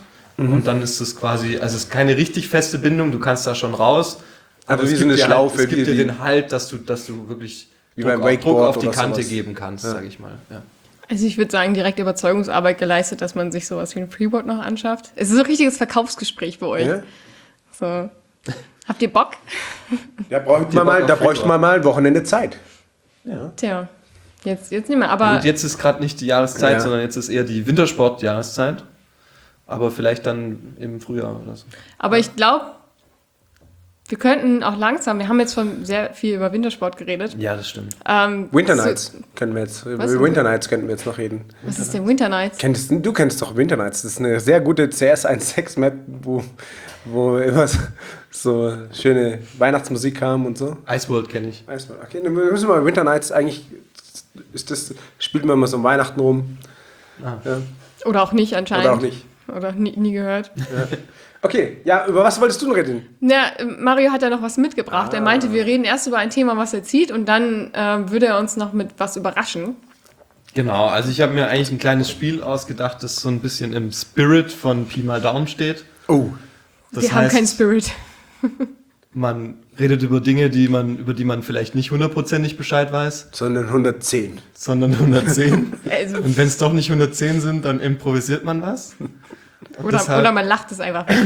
Und dann ist es quasi, also es ist keine richtig feste Bindung, du kannst da schon raus. Aber es wie so gibt eine dir Schlaufe, Halt, es gibt die- dir den Halt, dass du, dass du wirklich Wie Druck, beim auf, Druck Wakeboard auf die oder Kante sowas. geben kannst, Ja. sage ich mal. Ja. Also ich würde sagen, direkt Überzeugungsarbeit geleistet, dass man sich sowas wie ein Freeboard noch anschafft. Es ist so ein richtiges Verkaufsgespräch für euch. Ja? So. Habt ihr Bock? Da bräuchte man Bock mal, auf da bräuchte man mal ein Wochenende Zeit. Tja, jetzt, jetzt nicht mehr. Aber Und jetzt ist gerade nicht die Jahreszeit, Ja. sondern jetzt ist eher die Wintersport-Jahreszeit. Aber vielleicht dann im Frühjahr oder so. Aber ich glaube, wir könnten auch langsam, wir haben jetzt schon sehr viel über Wintersport geredet. Ja, das stimmt. Ähm, Winter so- Nights können wir jetzt, Was? über Winter Nights könnten wir jetzt noch reden. Was ist denn Winter Nights? Kennst, du kennst doch Winter Nights. Das ist eine sehr gute C S eins Punkt sechs Map, wo, wo immer so, so schöne Weihnachtsmusik kam und so. Iceworld kenne ich. Weiß man. Okay, dann müssen wir Winter Nights eigentlich ist das, spielt man immer so um Weihnachten rum. Ah. Ja, Oder auch nicht anscheinend. oder auch nicht. Oder nie, nie gehört. Okay, ja, über was wolltest du denn reden? Ja, Mario hat ja noch was mitgebracht. Er meinte, wir reden erst über ein Thema, was er zieht, und dann ähm, würde er uns noch mit was überraschen. Genau, also ich habe mir eigentlich ein kleines Spiel ausgedacht, das so ein bisschen im Spirit von Pi mal Daumen steht. Oh, Das wir haben heißt, keinen Spirit. man redet über Dinge, die man, über die man vielleicht nicht hundertprozentig Bescheid weiß, sondern hundertzehn. sondern hundertzehn. Also, Und wenn es doch nicht hundertzehn sind, dann improvisiert man was. oder, deshalb- oder man lacht es einfach weg.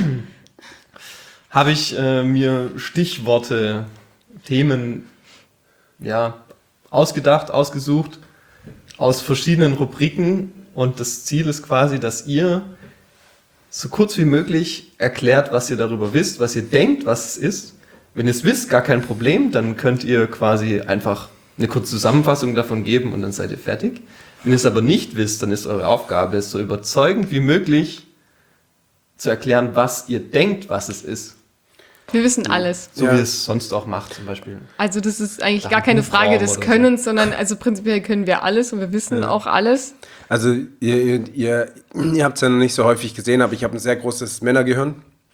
Habe ich äh, mir Stichworte, Themen, ja, ausgedacht, ausgesucht, aus verschiedenen Rubriken. Und das Ziel ist quasi, dass ihr so kurz wie möglich erklärt, was ihr darüber wisst, was ihr denkt, was es ist. Wenn ihr es wisst, gar kein Problem, dann könnt ihr quasi einfach eine kurze Zusammenfassung davon geben und dann seid ihr fertig. Wenn ihr es aber nicht wisst, dann ist eure Aufgabe, es so überzeugend wie möglich zu erklären, was ihr denkt, was es ist. Wir wissen alles. So Ja. wie es sonst auch macht, zum Beispiel. Also das ist eigentlich Nach gar keine einem Frage Buchraum des oder so. Könnens, sondern also prinzipiell können wir alles und wir wissen auch alles. Also ihr, ihr, ihr, ihr habt es ja noch nicht so häufig gesehen, aber ich habe ein sehr großes Männergehirn.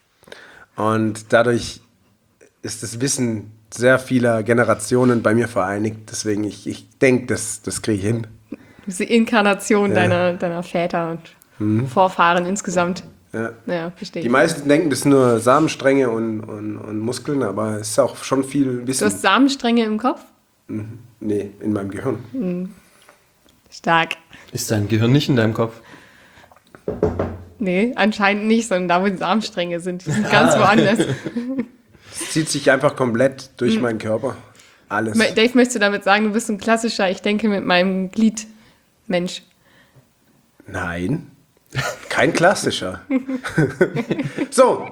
Und dadurch ist das Wissen sehr vieler Generationen bei mir vereinigt. Deswegen, ich, ich denke, das, das kriege ich hin. Diese Inkarnation Ja. deiner, deiner Väter und Vorfahren insgesamt. Ja. Ja, verstehe Die ich. meisten denken, das sind nur Samenstränge und, und, und Muskeln, aber es ist auch schon viel Du Wissen. hast Samenstränge im Kopf? Nee, in meinem Gehirn. Stark. Ist dein Gehirn nicht in deinem Kopf? Nee, anscheinend nicht, sondern da, wo die Samenstränge sind. Die sind ganz woanders. Es zieht sich einfach komplett durch meinen Körper. Alles. Dave, möchtest du damit sagen, du bist ein klassischer, ich denke mit meinem Glied Mensch? Nein, kein klassischer. So,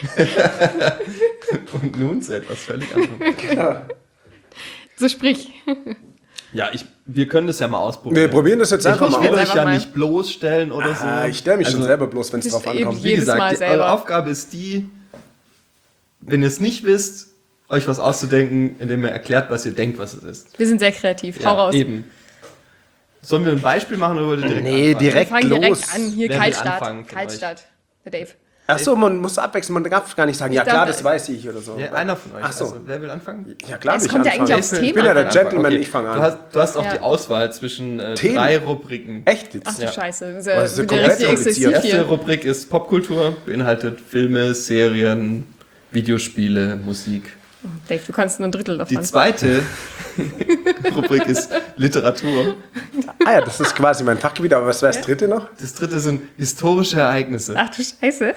Und nun zu etwas völlig anderem. So sprich. Ja, ich, wir können das ja mal ausprobieren. wir probieren das jetzt Ich einfach will mal jetzt aus. euch einfach ja mal. nicht bloßstellen oder so. Ah, ich stelle mich schon Also, selber bloß, wenn es Das drauf ist eben ankommt. Wie jedes gesagt, Mal die, selber. eure Aufgabe ist die, wenn ihr es nicht wisst, euch was auszudenken, indem ihr erklärt, was ihr denkt, was es ist. Wir sind sehr kreativ. Hau raus. Eben. Sollen wir ein Beispiel machen oder wollt ihr direkt Nee, anfangen? Wir direkt fangen los. direkt an. Hier Wer will Kaltstart. anfangen von Kaltstart. Der Dave. Ach so, man muss abwechseln, man darf gar nicht sagen, ja darf- klar, das weiß ich oder so. Ja, einer von euch. Ach so. Also, wer will anfangen? Ja klar, Es will ich kommt ja anfangen. eigentlich aufs Ich bin Thema ja der an. Gentleman, Okay. ich fange Du an. hast, du hast auch Ja. die Auswahl zwischen äh, Themen? drei Rubriken. Echt jetzt? Ach du Ja. Scheiße. Das ist Oh, das ist ja ja komplett richtig kompliziert. Die exzessiv erste hier. Rubrik ist Popkultur, beinhaltet Filme, Serien, Videospiele, Musik. Dave, du kannst nur ein Drittel Die davon. zweite Rubrik ist Literatur. Ah ja, das ist quasi mein Fachgebiet, aber was wäre das dritte noch? Das dritte sind historische Ereignisse. Ach du Scheiße.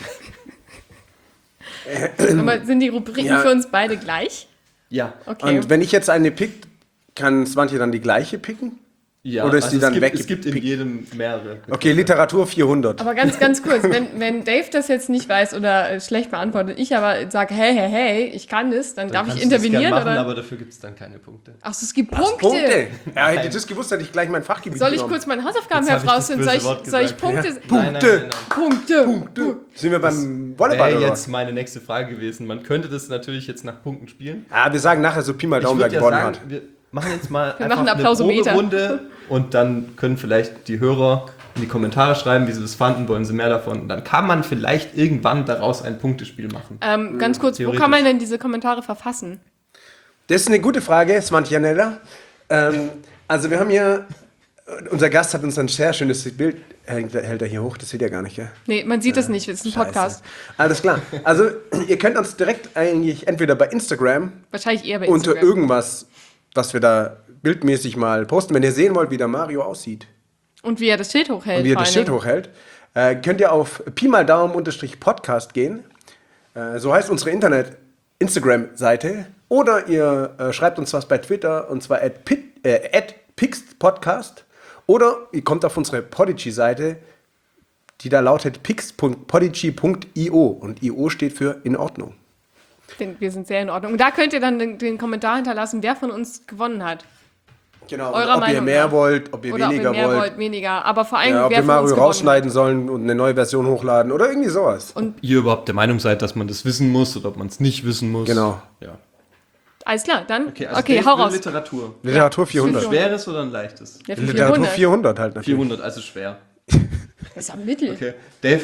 Aber sind die Rubriken Ja. für uns beide gleich? Ja. Okay. Und wenn ich jetzt eine pick, kann Swantje dann die gleiche picken? ja. Oder ist die es dann gibt, weg- Es gibt in jedem mehrere. Okay, Literatur vierhundert. Aber ganz, ganz kurz, wenn, wenn Dave das jetzt nicht weiß oder äh, schlecht beantwortet, ich aber sage, hey, hey, hey, ich kann das, dann, darf ich Kannst du das intervenieren? gern machen, Oder? aber dafür gibt es dann keine Punkte. Ach so, es gibt Punkte. Punkte! Ja, hätte ich das gewusst, hätte ich gleich mein Fachgebiet Soll ich genommen. kurz meine Hausaufgaben Jetzt hab ich das herausfinden? Soll böse Wort ich, soll ich gesagt. Punkte? Ja. Nein, Punkte. nein, nein, nein. Punkte. Du, sind wir beim Volleyball Wäre oder jetzt was? meine nächste Frage gewesen. Man könnte das natürlich jetzt nach Punkten spielen. Ah, wir sagen nachher so Pi mal Ich Daumen, wer würde ja gewonnen sagen, hat. wir machen jetzt mal Wir einfach machen eine Applausometer. Proberunde und dann können vielleicht die Hörer in die Kommentare schreiben, wie sie das fanden, wollen sie mehr davon. Und dann kann man vielleicht irgendwann daraus ein Punktespiel machen. Ähm, ganz kurz, wo Theoretisch. kann man denn diese Kommentare verfassen? Das ist eine gute Frage, Swantje Nella. Ähm, also wir haben hier unser Gast hat uns ein sehr schönes Bild, hält, hält er hier hoch, das seht ihr gar nicht, gell? Nee, man sieht das nicht, es ist ein Scheiße. Podcast. Alles klar. Also, ihr könnt uns direkt eigentlich entweder bei Instagram Wahrscheinlich eher bei unter Instagram. irgendwas, was wir da bildmäßig mal posten, wenn ihr sehen wollt, wie der Mario aussieht Und wie er das Schild hochhält. und wie er vor das allen Schild Dingen. hochhält, äh, könnt ihr auf Pi mal Daumen unterstrich Podcast gehen. Äh, so heißt unsere Internet Instagram-Seite. Oder ihr äh, schreibt uns was bei Twitter und zwar at, pit, äh, at pixpodcast. Oder ihr kommt auf unsere Podigy-Seite, die da lautet pix punkt podigy punkt io und I O steht für in Ordnung. Denn wir sind sehr in Ordnung. Und da könnt ihr dann den, den Kommentar hinterlassen, wer von uns gewonnen hat. Genau, Eurer ob ihr Meinung mehr nach. wollt, ob ihr Oder weniger ob ihr mehr wollt. wollt, weniger. Aber vor allem, Ja, ob wer wir von Mario uns gewonnen rausschneiden sollen und eine neue Version hochladen oder irgendwie sowas. Und Ihr überhaupt der Meinung seid, dass man das wissen muss oder ob man es nicht wissen muss. Genau. Ja. hat. Alles klar, dann. Okay, Okay, also okay Dave hau will raus. Literatur. Literatur vierhundert. Schwierig. Schweres oder ein leichtes? Ja, für Literatur vierhundert. vierhundert halt natürlich. vierhundert, also schwer. Das ist am Mittel. Okay. Dave,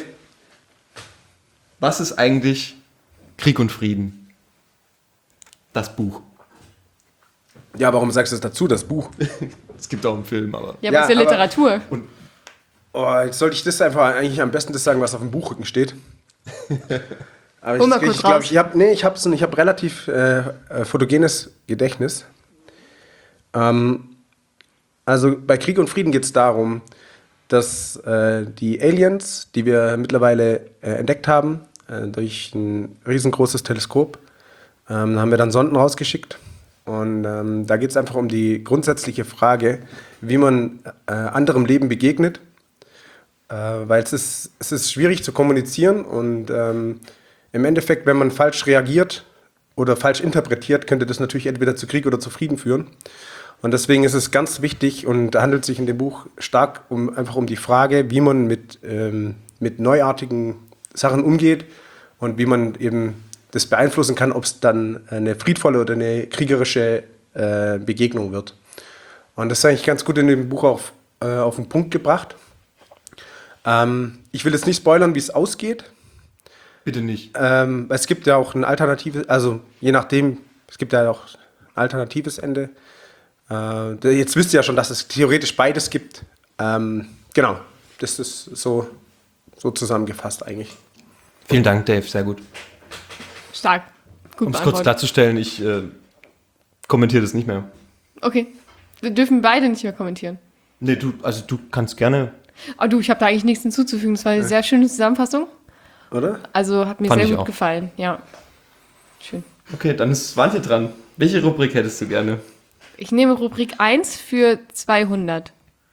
was ist eigentlich Krieg und Frieden? Das Buch. Ja, warum sagst du es dazu, das Buch? Es gibt auch einen Film, aber. Ja, Ja, aber ist ja aber- Literatur. Oh, jetzt sollte ich das einfach eigentlich am besten das sagen, was auf dem Buchrücken steht. Aber Hol mal ich, kurz ich glaube, raus. ich habe nee, ich habe ich hab relativ äh, äh, fotogenes Gedächtnis. Ähm, also bei Krieg und Frieden geht es darum, dass äh, die Aliens, die wir mittlerweile äh, entdeckt haben, äh, durch ein riesengroßes Teleskop, ähm, haben wir dann Sonden rausgeschickt. Und ähm, da geht es einfach um die grundsätzliche Frage, wie man äh, anderem Leben begegnet. Äh, weil es ist, es ist schwierig zu kommunizieren und ähm, im Endeffekt, wenn man falsch reagiert oder falsch interpretiert, könnte das natürlich entweder zu Krieg oder zu Frieden führen. Und deswegen ist es ganz wichtig und handelt sich in dem Buch stark um, einfach um die Frage, wie man mit, ähm, mit neuartigen Sachen umgeht und wie man eben das beeinflussen kann, ob es dann eine friedvolle oder eine kriegerische äh, Begegnung wird. Und das ist eigentlich ganz gut in dem Buch auf, äh, auf den Punkt gebracht. Ähm, ich will jetzt nicht spoilern, wie es ausgeht. Bitte nicht. Ähm, es gibt ja auch ein alternatives, also je nachdem, es gibt ja auch ein alternatives Ende. Äh, jetzt wisst ihr ja schon, dass es theoretisch beides gibt. Ähm, genau, das ist so, so zusammengefasst eigentlich. Vielen Dank, Dave, sehr gut. Stark. Gut Um es kurz beantwortet. klarzustellen, ich äh, kommentiere das nicht mehr. Okay. Wir dürfen beide nicht mehr kommentieren. Nee, du, also du kannst gerne. Oh du, ich habe da eigentlich nichts hinzuzufügen. Das war eine sehr schöne Zusammenfassung. Oder? Also hat mir Fand sehr ich gut auch. gefallen. Ja. Schön. Okay, dann ist Swantje dran. Welche Rubrik hättest du gerne? Ich nehme Rubrik eins für zweihundert.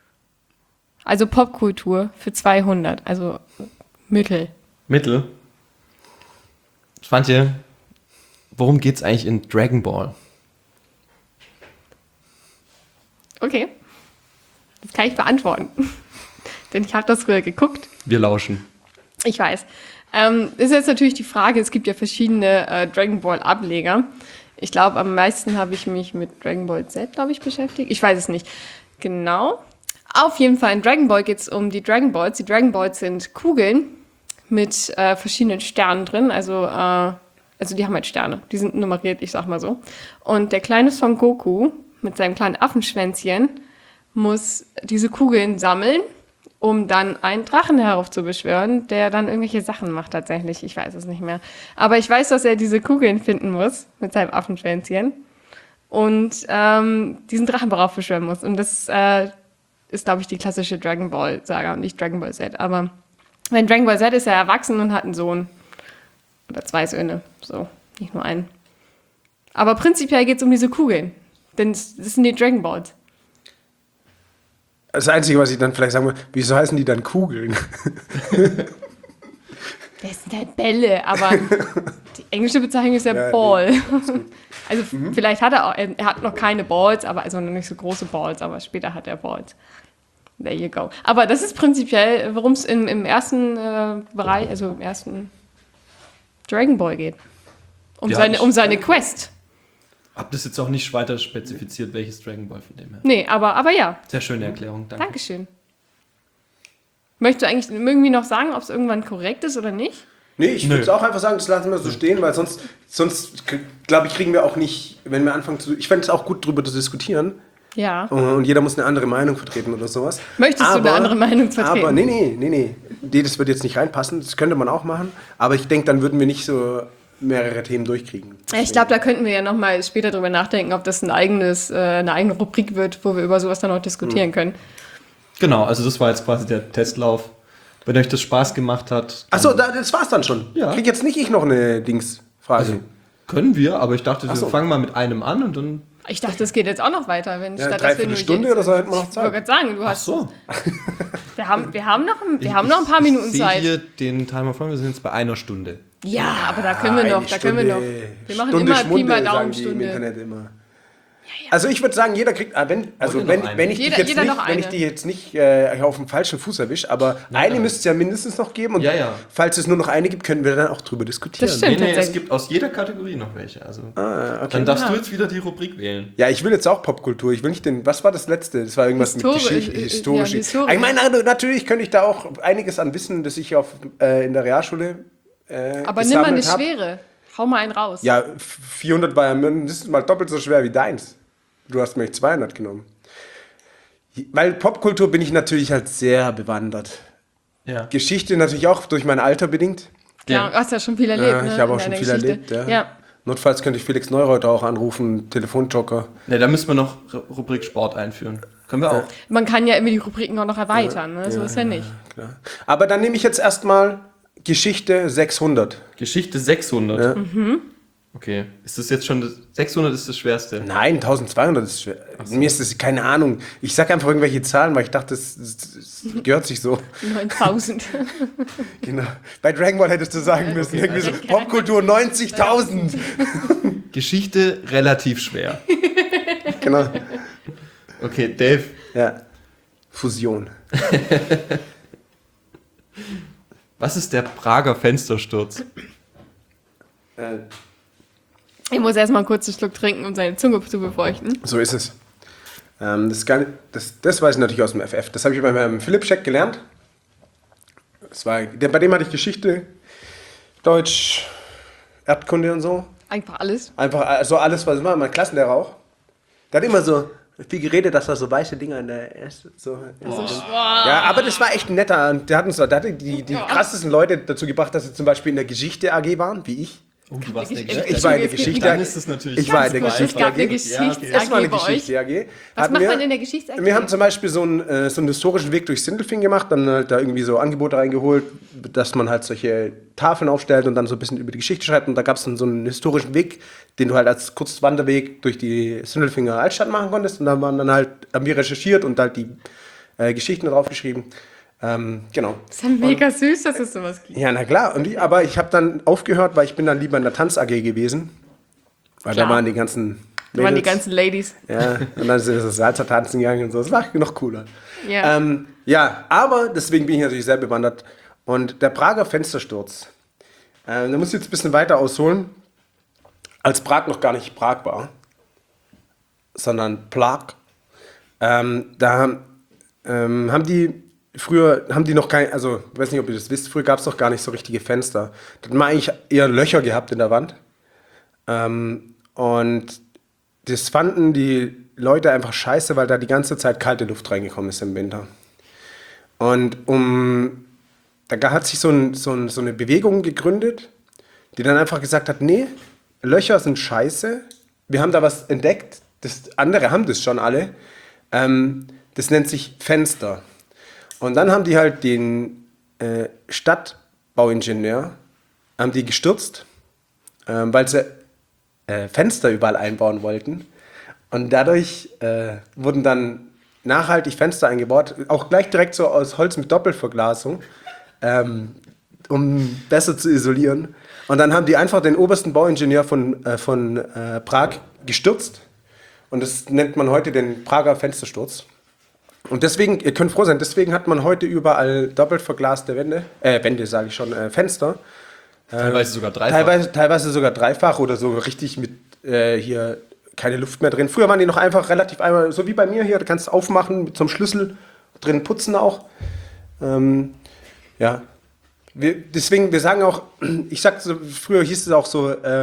Also Popkultur für zweihundert. Also Mittel. Mittel. Swantje, worum geht's eigentlich in Dragon Ball? Okay. Das kann ich beantworten. Denn ich habe das früher geguckt. Wir lauschen. Ich weiß. Ähm, ist jetzt natürlich die Frage, es gibt ja verschiedene äh, Dragon Ball Ableger. Ich glaube, am meisten habe ich mich mit Dragon Ball Z, glaube ich, beschäftigt. Ich weiß es nicht. Genau. Auf jeden Fall in Dragon Ball geht es um die Dragon Balls. Die Dragon Balls sind Kugeln mit äh, verschiedenen Sternen drin. Also, äh, also die haben halt Sterne. Die sind nummeriert, ich sag mal so. Und der kleine Son Goku mit seinem kleinen Affenschwänzchen muss diese Kugeln sammeln, um dann einen Drachen heraufzubeschwören, der dann irgendwelche Sachen macht tatsächlich. Ich weiß es nicht mehr. Aber ich weiß, dass er diese Kugeln finden muss mit seinem Affenschwänzchen und ähm, diesen Drachen heraufbeschwören muss. Und das äh, ist, glaube ich, die klassische Dragon Ball Saga und nicht Dragon Ball Z. Aber wenn Dragon Ball Z ist er erwachsen und hat einen Sohn. Oder zwei Söhne. So, nicht nur einen. Aber prinzipiell geht es um diese Kugeln. Denn das das sind die Dragon Balls. Das Einzige, was ich dann vielleicht sagen will, wieso heißen die dann Kugeln? Das sind halt Bälle, aber die englische Bezeichnung ist ja, Ja, Ball. Also f- vielleicht hat er auch, er er hat noch keine Balls, aber also noch nicht so große Balls, aber später hat er Balls. There you go. Aber das ist prinzipiell, worum es im, im ersten äh, Bereich, also im ersten Dragon Ball geht. Um Ja, seine, ich- um seine Quest. Hab das jetzt auch nicht weiter spezifiziert, welches Dragon Ball von dem her. Nee, aber, aber ja. Sehr schöne Erklärung, danke. Dankeschön. Möchtest du eigentlich irgendwie noch sagen, ob es irgendwann korrekt ist oder nicht? Nee, ich Nö. würde auch einfach sagen, das lassen wir so stehen, weil sonst, sonst glaube ich, kriegen wir auch nicht, wenn wir anfangen zu. Ich fände es auch gut, darüber zu diskutieren. Ja. Und jeder muss eine andere Meinung vertreten oder sowas. Möchtest du eine andere Meinung vertreten? Aber nee, nee, nee, nee. Nee, das wird jetzt nicht reinpassen. Das könnte man auch machen. Aber ich denke, dann würden wir nicht so mehrere Themen durchkriegen. Ich glaube, da könnten wir ja noch mal später drüber nachdenken, ob das ein eigenes, äh, eine eigene Rubrik wird, wo wir über sowas dann auch diskutieren können. Genau, also das war jetzt quasi der Testlauf. Wenn euch das Spaß gemacht hat. Achso, da, das war's dann schon. Ja. Krieg jetzt nicht ich noch eine Dingsfrage. Also, können wir, aber ich dachte, wir so. fangen mal mit einem an und dann. Ich dachte, es geht jetzt auch noch weiter. Wenn, Ja, statt dass wir dreiviertel nur Stunde jetzt- oder so hätten wir noch Ich wollte Zeit. gerade sagen, du hast, so. wir, haben, wir, haben noch, ein- wir haben noch ein paar Minuten ich Zeit. Ich sehe hier den Timer vor, wir sind jetzt bei einer Stunde. Ja, aber da können wir Ah, noch, eine da können wir noch. Stunde. Wir machen Stunde immer Pi Schmunde, mal sagen Daumen die im Stunde. Internet immer. Also ich würde sagen, jeder kriegt, ah, wenn, also Heute wenn, noch eine. wenn ich Jeder- dich jetzt jeder nicht, noch wenn ich eine. dich jetzt nicht äh, auf dem falschen Fuß erwische, aber eine müsste es ja mindestens noch geben und Ja, ja. falls es nur noch eine gibt, können wir dann auch drüber diskutieren. Das stimmt. Nee, nee, es tatsächlich. gibt aus jeder Kategorie noch welche. Also. Ah, okay. Dann darfst Ja. du jetzt wieder die Rubrik wählen. Ja, ich will jetzt auch Popkultur. Ich will nicht den. Was war das letzte? Das war irgendwas Histori- mit Geschichte, äh, äh, historisch. ja, Historie. Ich meine, also, natürlich könnte ich da auch einiges an Wissen, das ich auf, äh, in der Realschule. Äh, Aber nimm mal eine gesammelt hab. schwere. Hau mal einen raus. Ja, f- vierhundert war ja mindestens mal doppelt so schwer wie deins. Du hast mir zweihundert genommen. Weil Popkultur bin ich natürlich halt sehr bewandert. Ja. Geschichte natürlich auch durch mein Alter bedingt. Klar, du hast ja schon viel erlebt. Ja, ne, ich habe in auch schon deiner viel Geschichte. erlebt. Ja. Ja. Notfalls könnte ich Felix Neureuter auch anrufen, Telefonjoker. Ne, da müssen wir noch Ru- Rubrik Sport einführen. Können wir auch. Man kann ja immer die Rubriken auch noch erweitern. Ne? So ist ja nicht. Klar. Aber dann nehme ich jetzt erstmal Geschichte sechshundert. Geschichte sechshundert. Ja. Okay. Ist das jetzt schon das, sechshundert ist das schwerste? Nein, eintausendzweihundert ist schwer. Mir ist das keine Ahnung. Ich sag einfach irgendwelche Zahlen, weil ich dachte, das, das, das gehört sich so. neuntausend. Genau. Bei Dragon Ball hättest du sagen müssen, irgendwie so Popkultur neunzigtausend. Geschichte relativ schwer. Genau. Okay, Dave. Ja. Fusion. Was ist der Prager Fenstersturz? Äh, Ich muss erstmal einen kurzen Schluck trinken, um seine Zunge zu befeuchten. so ist es. Ähm, das, ist gar nicht, das, das weiß ich natürlich aus dem F F. Das habe ich bei meinem Philipp Scheck gelernt. Das war, der, bei dem hatte ich Geschichte, Deutsch, Erdkunde und so. Einfach alles. Einfach also alles, was war mein Klassenlehrer auch. Der hat immer so viel geredet, dass da so weiße Dinger in der ersten. So, ja, aber das war echt ein netter. Und der hat uns, der hatte die, die krassesten Leute dazu gebracht, dass sie zum Beispiel in der Geschichte A G waren, wie ich. Oh, du warst Ich- eine ich- Geschichte. Ich war in der Es gibt- Geschichte. Dann ist es natürlich Ich war in der Ganz kurz, Geschichte es gab eine A G. Geschichts-A G Das war eine bei euch. Geschichte A G. Was Hatten macht wir- man in der Geschichts-A G? Wir haben zum Beispiel so einen, äh, so einen historischen Weg durch Sindelfingen gemacht, dann halt da irgendwie so Angebote reingeholt, dass man halt solche Tafeln aufstellt und dann so ein bisschen über die Geschichte schreibt. Und da gab es dann so einen historischen Weg, den du halt als Kurzwanderweg durch die Sindelfinger Altstadt machen konntest. Und da waren dann halt, haben wir recherchiert und halt die äh, Geschichten drauf geschrieben. Ähm, genau. Das ist ja mega süß, dass es sowas gibt. Ja, na klar. Und ich, aber ich habe dann aufgehört, weil ich bin dann lieber in der Tanz-A G gewesen. Weil Klar. da waren die ganzen Da waren die Mädels. ganzen Ladies. Ja, und dann sind wir so Salsa tanzen gegangen und so. Das war noch cooler. Ja. Ähm, ja, aber deswegen bin ich natürlich sehr bewandert. Und der Prager Fenstersturz, äh, da muss ich jetzt ein bisschen weiter ausholen, als Prag noch gar nicht Prag war, sondern Prag. Ähm, da ähm, haben die früher, haben die noch kein, also ich weiß nicht, ob ihr das wisst, früher gab es noch gar nicht so richtige Fenster. Da hat man eigentlich eher Löcher gehabt in der Wand. Ähm, und das fanden die Leute einfach scheiße, weil da die ganze Zeit kalte Luft reingekommen ist im Winter. Und um, da hat sich so, ein, so, ein, so eine Bewegung gegründet, die dann einfach gesagt hat, nee, Löcher sind scheiße, wir haben da was entdeckt, das, andere haben das schon alle, ähm, das nennt sich Fenster. Und dann haben die halt den äh, Stadtbauingenieur, haben die gestürzt, ähm, weil sie äh, Fenster überall einbauen wollten. Und dadurch äh, wurden dann nachhaltig Fenster eingebaut, auch gleich direkt so aus Holz mit Doppelverglasung, ähm, um besser zu isolieren. Und dann haben die einfach den obersten Bauingenieur von, äh, von äh, Prag gestürzt. Und das nennt man heute den Prager Fenstersturz. Und deswegen, ihr könnt froh sein, deswegen hat man heute überall doppelt verglaste Wände, äh, Wände sage ich schon, äh, Fenster. Teilweise sogar dreifach. Teilweise, teilweise sogar dreifach oder so richtig mit äh, hier keine Luft mehr drin. Früher waren die noch einfach relativ einmal, so wie bei mir hier, du kannst aufmachen mit zum Schlüssel, drin putzen auch. Ähm, ja. Wir, deswegen, wir sagen auch, ich sag so, früher hieß es auch so, äh,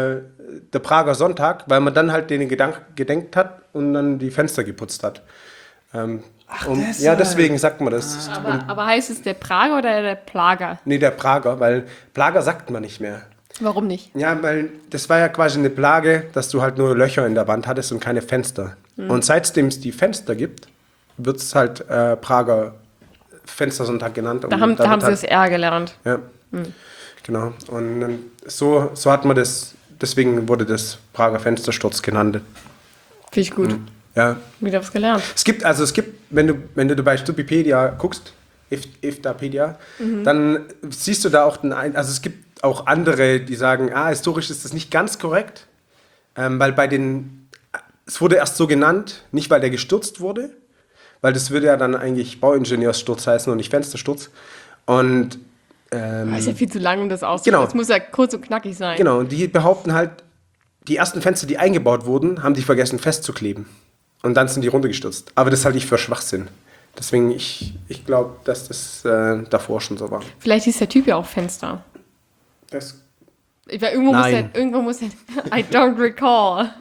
der Prager Sonntag, weil man dann halt den Gedank gedenkt hat und dann die Fenster geputzt hat. Ähm, um, ja, deswegen sagt man das. Aber, aber heißt es der Prager oder der Plager? Nee, der Prager, weil Plager sagt man nicht mehr. Warum nicht? Ja, weil das war ja quasi eine Plage, dass du halt nur Löcher in der Wand hattest und keine Fenster. Mhm. Und seitdem es die Fenster gibt, wird es halt äh, Prager Fenstersonntag genannt. Da haben, da haben sie halt, das R gelernt. Ja, mhm. Genau. Und dann so, so hat man das, deswegen wurde das Prager Fenstersturz genannt. Finde ich gut. Mhm. Ja. Wieder was gelernt. Es gibt, also es gibt, wenn du, wenn du bei Stupipedia guckst, Iftapedia, mhm. dann siehst du da auch, den, also es gibt auch andere, die sagen, ah, historisch ist das nicht ganz korrekt, ähm, weil bei den, es wurde erst so genannt, nicht weil der gestürzt wurde, weil das würde ja dann eigentlich Bauingenieurssturz heißen und nicht Fenstersturz. Und ähm, das ist ja viel zu lang, um das auszudrücken. Genau. Das muss ja kurz und knackig sein. Genau, und die behaupten halt, die ersten Fenster, die eingebaut wurden, haben die vergessen festzukleben. Und dann sind die runtergestürzt. Aber das halte ich für Schwachsinn. Deswegen, ich, ich glaube, dass das äh, davor schon so war. Vielleicht hieß der Typ ja auch Fenster. Das Ich meine, irgendwo Nein. muss der, irgendwo muss der, I don't recall.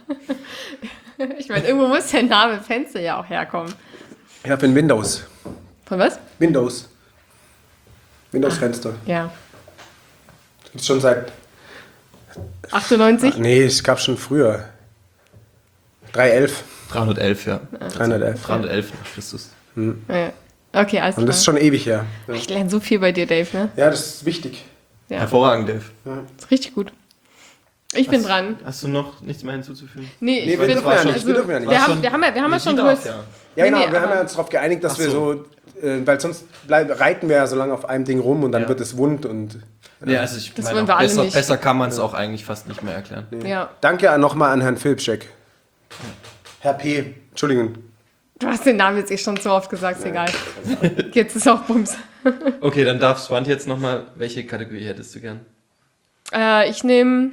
Ich meine, irgendwo muss der Name Fenster ja auch herkommen. Ja, für ein Windows. Von was? Windows. Windows-Fenster. Ja. Gibt's schon seit... achtundneunzig? Nee, es gab schon früher. dreihundertelf. dreihundertelf, ja. dreihundertelf. dreihundertelf nach Christus. Ja. Okay, alles Und das ist klar. schon ewig her. Ja. Ich lerne so viel bei dir, Dave, ne? Ja, das ist wichtig. Ja, Hervorragend, Dave. das ist richtig gut. Ich bin dran. Hast du noch nichts mehr hinzuzufügen? Nee, Nee, ich wir bin dürfen ja nicht, also, wir dürfen ja nicht. Wir War haben, schon- wir haben ja, wir haben ja Nee, schon die kurz. darf, ja. Ja, genau, Nee, nee, wir haben aber- ja uns darauf geeinigt, dass Ach wir so. so, äh, weil sonst bleib, reiten wir ja so lange auf einem Ding rum und dann Ja. wird es wund und... Nee, also ich Das meine, wollen wir alle besser, nicht. besser kann man es auch eigentlich fast nicht mehr erklären. Ja. Danke nochmal an Herrn Filpscheck. Herr P. Entschuldigung. Du hast den Namen jetzt eh schon so oft gesagt, ist egal. Jetzt ist auch Bums. Okay, dann darf Swante jetzt nochmal, welche Kategorie hättest du gern? Äh, ich nehme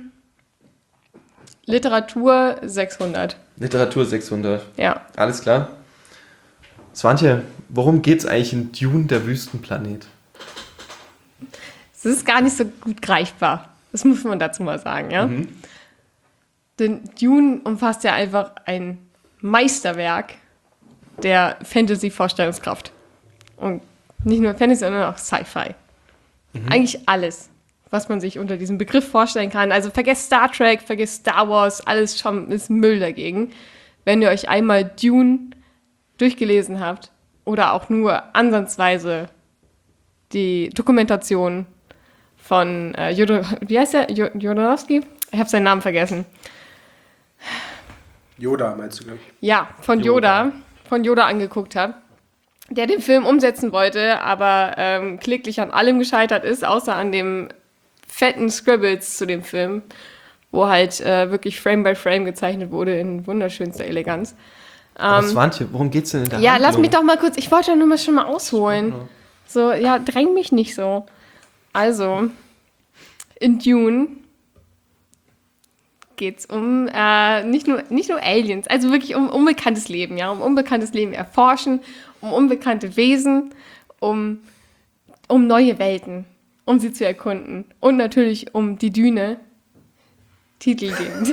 Literatur sechshundert. Literatur sechshundert. Ja. Alles klar. Swantje, worum geht's eigentlich in Dune, der Wüstenplanet? Es ist gar nicht so gut greifbar. Das muss man dazu mal sagen, ja? Mhm. Denn Dune umfasst ja einfach ein Meisterwerk der Fantasy-Vorstellungskraft. Und nicht nur Fantasy, sondern auch Sci-Fi. Mhm. Eigentlich alles, was man sich unter diesem Begriff vorstellen kann. Also vergesst Star Trek, vergesst Star Wars, alles schon ist Müll dagegen. Wenn ihr euch einmal Dune durchgelesen habt oder auch nur ansatzweise die Dokumentation von äh, Jodor, wie heißt der? Jo- Jodorowsky? Ich habe seinen Namen vergessen. Yoda, meinst du, glaube ich? Ja, von Yoda. Yoda, von Yoda angeguckt habe, der den Film umsetzen wollte, aber ähm, kläglich an allem gescheitert ist, außer an dem fetten Scribbles zu dem Film, wo halt äh, wirklich Frame by Frame gezeichnet wurde in wunderschönster Eleganz. Aber Swantje, worum geht's denn in der Ja, Handlung? lass mich doch mal kurz, ich wollte ja nur mal schon mal ausholen. So, ja, dräng mich nicht so. Also, in Dune geht es um äh, nicht, nur, nicht nur Aliens, also wirklich um unbekanntes Leben, ja, um unbekanntes Leben erforschen, um unbekannte Wesen, um, um neue Welten, um sie zu erkunden und natürlich um die Düne, titelgebend.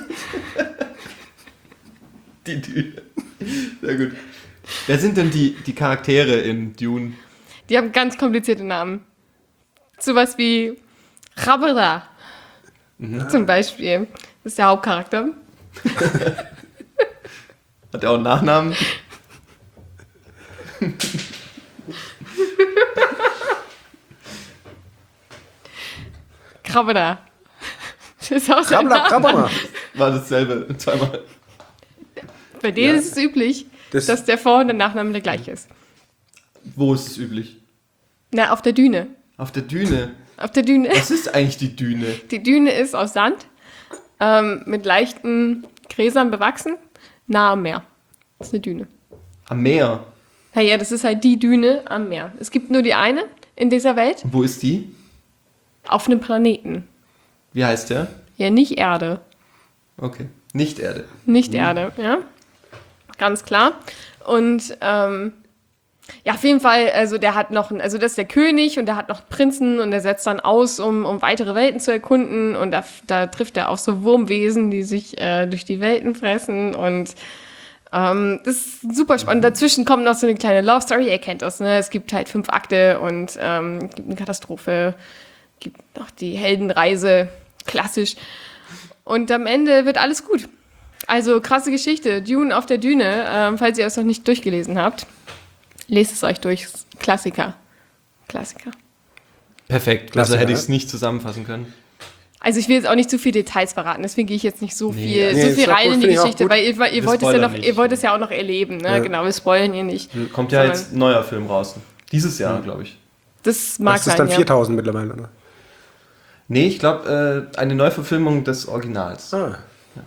Die Dune. Sehr gut. Wer sind denn die, die Charaktere in Dune? Die haben ganz komplizierte Namen. Sowas wie Rabada zum Beispiel. Das ist der Hauptcharakter. Hat er auch einen Nachnamen? Krabada. Das ist auch sein Krabbler, Name. Krabbler. War dasselbe, zweimal. Bei denen Ja. ist es üblich, Das- dass der Vor- und der Nachname der gleiche ist. Wo ist es üblich? Na, auf der Düne. Auf der Düne. Auf der Düne. Was ist eigentlich die Düne? Die Düne ist aus Sand, ähm, mit leichten Gräsern bewachsen, nahe am Meer. Das ist eine Düne. Am Meer. Naja, das ist halt die Düne am Meer. Es gibt nur die eine in dieser Welt, Und wo ist die? auf einem Planeten. Wie heißt der? Ja, nicht Erde. Okay. Nicht Erde. Nicht Erde, ja. Ganz klar. Und ähm, Ja, auf jeden Fall, also der hat noch, einen, also das ist der König und der hat noch einen Prinzen und der setzt dann aus, um, um weitere Welten zu erkunden und da, da trifft er auf so Wurmwesen, die sich äh, durch die Welten fressen und ähm, das ist super spannend. Dazwischen kommt noch so eine kleine Love Story, ihr kennt das, ne? Es gibt halt fünf Akte und ähm, es gibt eine Katastrophe, gibt noch die Heldenreise, klassisch und am Ende wird alles gut. Also krasse Geschichte, Dune auf der Düne, ähm, falls ihr es noch nicht durchgelesen habt. Lest es euch durch. Klassiker. Klassiker. Perfekt. Klassiker, Also hätte ich ja. es nicht zusammenfassen können. Also ich will jetzt auch nicht zu viel Details verraten, deswegen gehe ich jetzt nicht so Nee. viel, Nee, so ist viel doch rein gut, in die finde ich auch Geschichte, gut. weil ihr, ihr Wir wollt es ja spoilern noch, nicht. ihr wollt es ja auch noch erleben, ne? Ja. Genau, wir spoilern hier nicht. Kommt ja Sondern jetzt ein neuer Film raus. Dieses Jahr, glaube ich. Das mag Das ist sein, dann ja. viertausend mittlerweile, oder? Nee, ich glaube, äh, eine Neuverfilmung des Originals. Ah.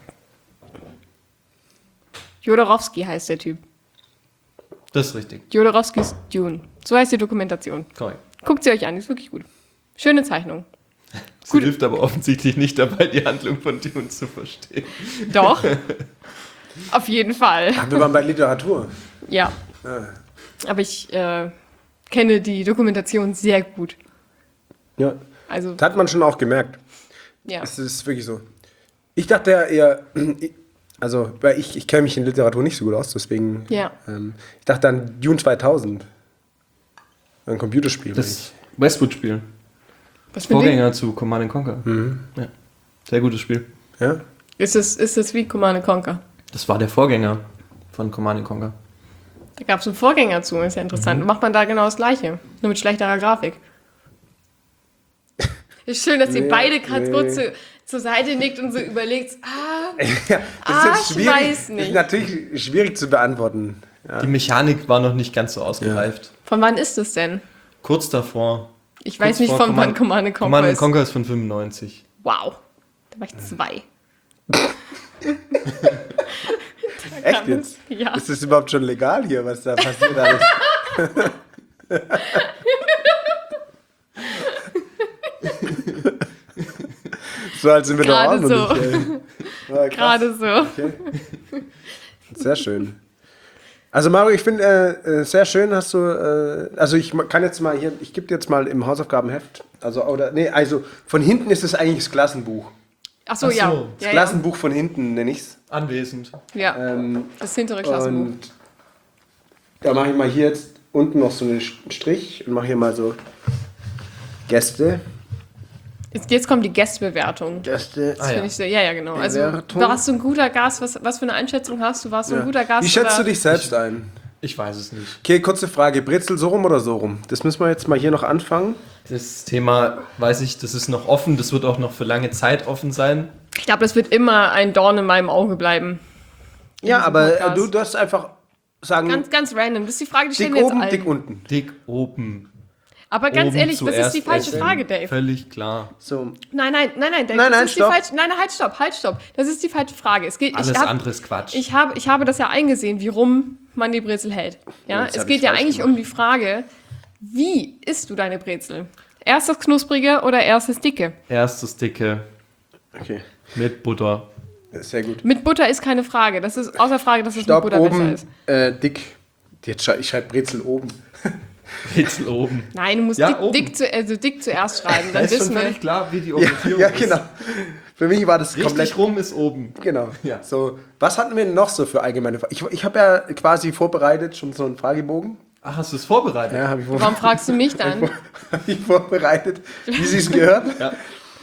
Jodorowsky heißt der Typ. Das ist richtig. Jodorowskys Dune. So heißt die Dokumentation. Korrekt. Guckt sie euch an, die ist wirklich gut. Schöne Zeichnung. Sie Gut. hilft aber offensichtlich nicht dabei, die Handlung von Dune zu verstehen. Doch. Auf jeden Fall. Ach, wir waren bei Literatur. Ja. Ah. Aber ich äh, kenne die Dokumentation sehr gut. Ja, Also, das hat man schon auch gemerkt. ja. Es ist wirklich so. Ich dachte ja eher, also, weil ich, ich kenne mich in Literatur nicht so gut aus, deswegen. Ja. Ähm, ich dachte an Dune zweitausend. Ein Computerspiel. Das Westwood-Spiel. Was für ein Ding? Vorgänger zu Command and Conquer. Ja. Sehr gutes Spiel. ja? Ist es, ist es wie Command and Conquer? Das war der Vorgänger von Command and Conquer. Da gab es einen Vorgänger zu, ist ja interessant. Macht man da genau das Gleiche, nur mit schlechterer Grafik. Ist schön, dass ihr Nee, beide gerade nee. kurz zu, zur Seite nickt und so überlegt, ah, Ja, das Ah, ist ich jetzt schwierig. weiß nicht. Ist natürlich schwierig zu beantworten. Ja. Die Mechanik war noch nicht ganz so ausgereift. von wann ist es denn? Kurz davor. Ich Kurz weiß nicht, vor von wann Command and Conquer Command and ist. Conquer ist von fünfundneunzig. Wow, da war ich zwei. Echt jetzt? Ja. Ist das überhaupt schon legal hier, was da passiert alles? So alt sind wir doch auch Gerade noch so. nicht. Ey. Ja, krass. Gerade so. Okay. Sehr schön. Also Mario, ich finde äh, äh, sehr schön, hast du, äh, also ich kann jetzt mal hier, ich gebe dir jetzt mal im Hausaufgabenheft, also oder nee, also von hinten ist es eigentlich das Klassenbuch. Ach so, Ach so, ja. das Ja, Das ja. Klassenbuch von hinten nenne ich's. Anwesend. ja. Ähm, Das hintere Klassenbuch. und da mache ich mal hier jetzt unten noch so einen Strich und mache hier mal so Gäste. Jetzt, jetzt kommt die Gästebewertung. Gäste. Das Ah, finde ja. ich sehr, ja, ja, genau. Also, Bewertung. warst du ein guter Gast? Was, was für eine Einschätzung hast du? Warst du ein guter Gast? Wie schätzt oder? du dich selbst ein? Ich weiß es nicht. Okay, kurze Frage. Brezel so rum oder so rum? Das müssen wir jetzt mal hier noch anfangen. Das Thema, weiß ich, das ist noch offen. Das wird auch noch für lange Zeit offen sein. Ich glaube, das wird immer ein Dorn in meinem Auge bleiben. Ja, diesem aber äh, Podcast. du darfst einfach sagen, Ganz, ganz random. Das ist die Frage, die stellen dick wir jetzt oben, allen. dick unten. Dick oben. Aber ganz Oben ehrlich, das ist zuerst die falsche essen. Frage, Dave. Völlig klar. So. Nein, nein, nein, nein, Dave. Nein, das nein, ist stopp. Die falsche, nein, nein, halt, stopp, halt, stopp. Das ist die falsche Frage. Es geht, Alles ich hab, andere ist Quatsch. Ich habe, ich habe das ja eingesehen, wie rum man die Brezel hält. Ja, Jetzt es hab geht ich's ja falsch eigentlich gemacht. um die Frage, wie isst du deine Brezel? Erst das Knusprige oder erst das Dicke? Erstes Dicke Okay, mit Butter. sehr gut. Mit Butter ist keine Frage. Das ist außer Frage, dass es Stopp, mit Butter besser oben, ist. äh, dick. Jetzt schrei ich schreibe Brezel oben. Brezel oben. Nein, du musst Ja, dick, oben. dick, zu, also dick zuerst schreiben. Da Dann ist schon wissen wir. völlig klar, wie die Ja, Orientierung ja, ist. genau. Für mich war das komplett. Richtig rum ist oben. Genau. Ja. So, was hatten wir denn noch so für allgemeine Fragen? Ich, ich habe ja quasi vorbereitet, schon so einen Fragebogen. Ach, hast du es vorbereitet? Ja, habe ich, vor, Warum fragst du mich dann? hab ich vorbereitet, wie sie es gehört. Ja.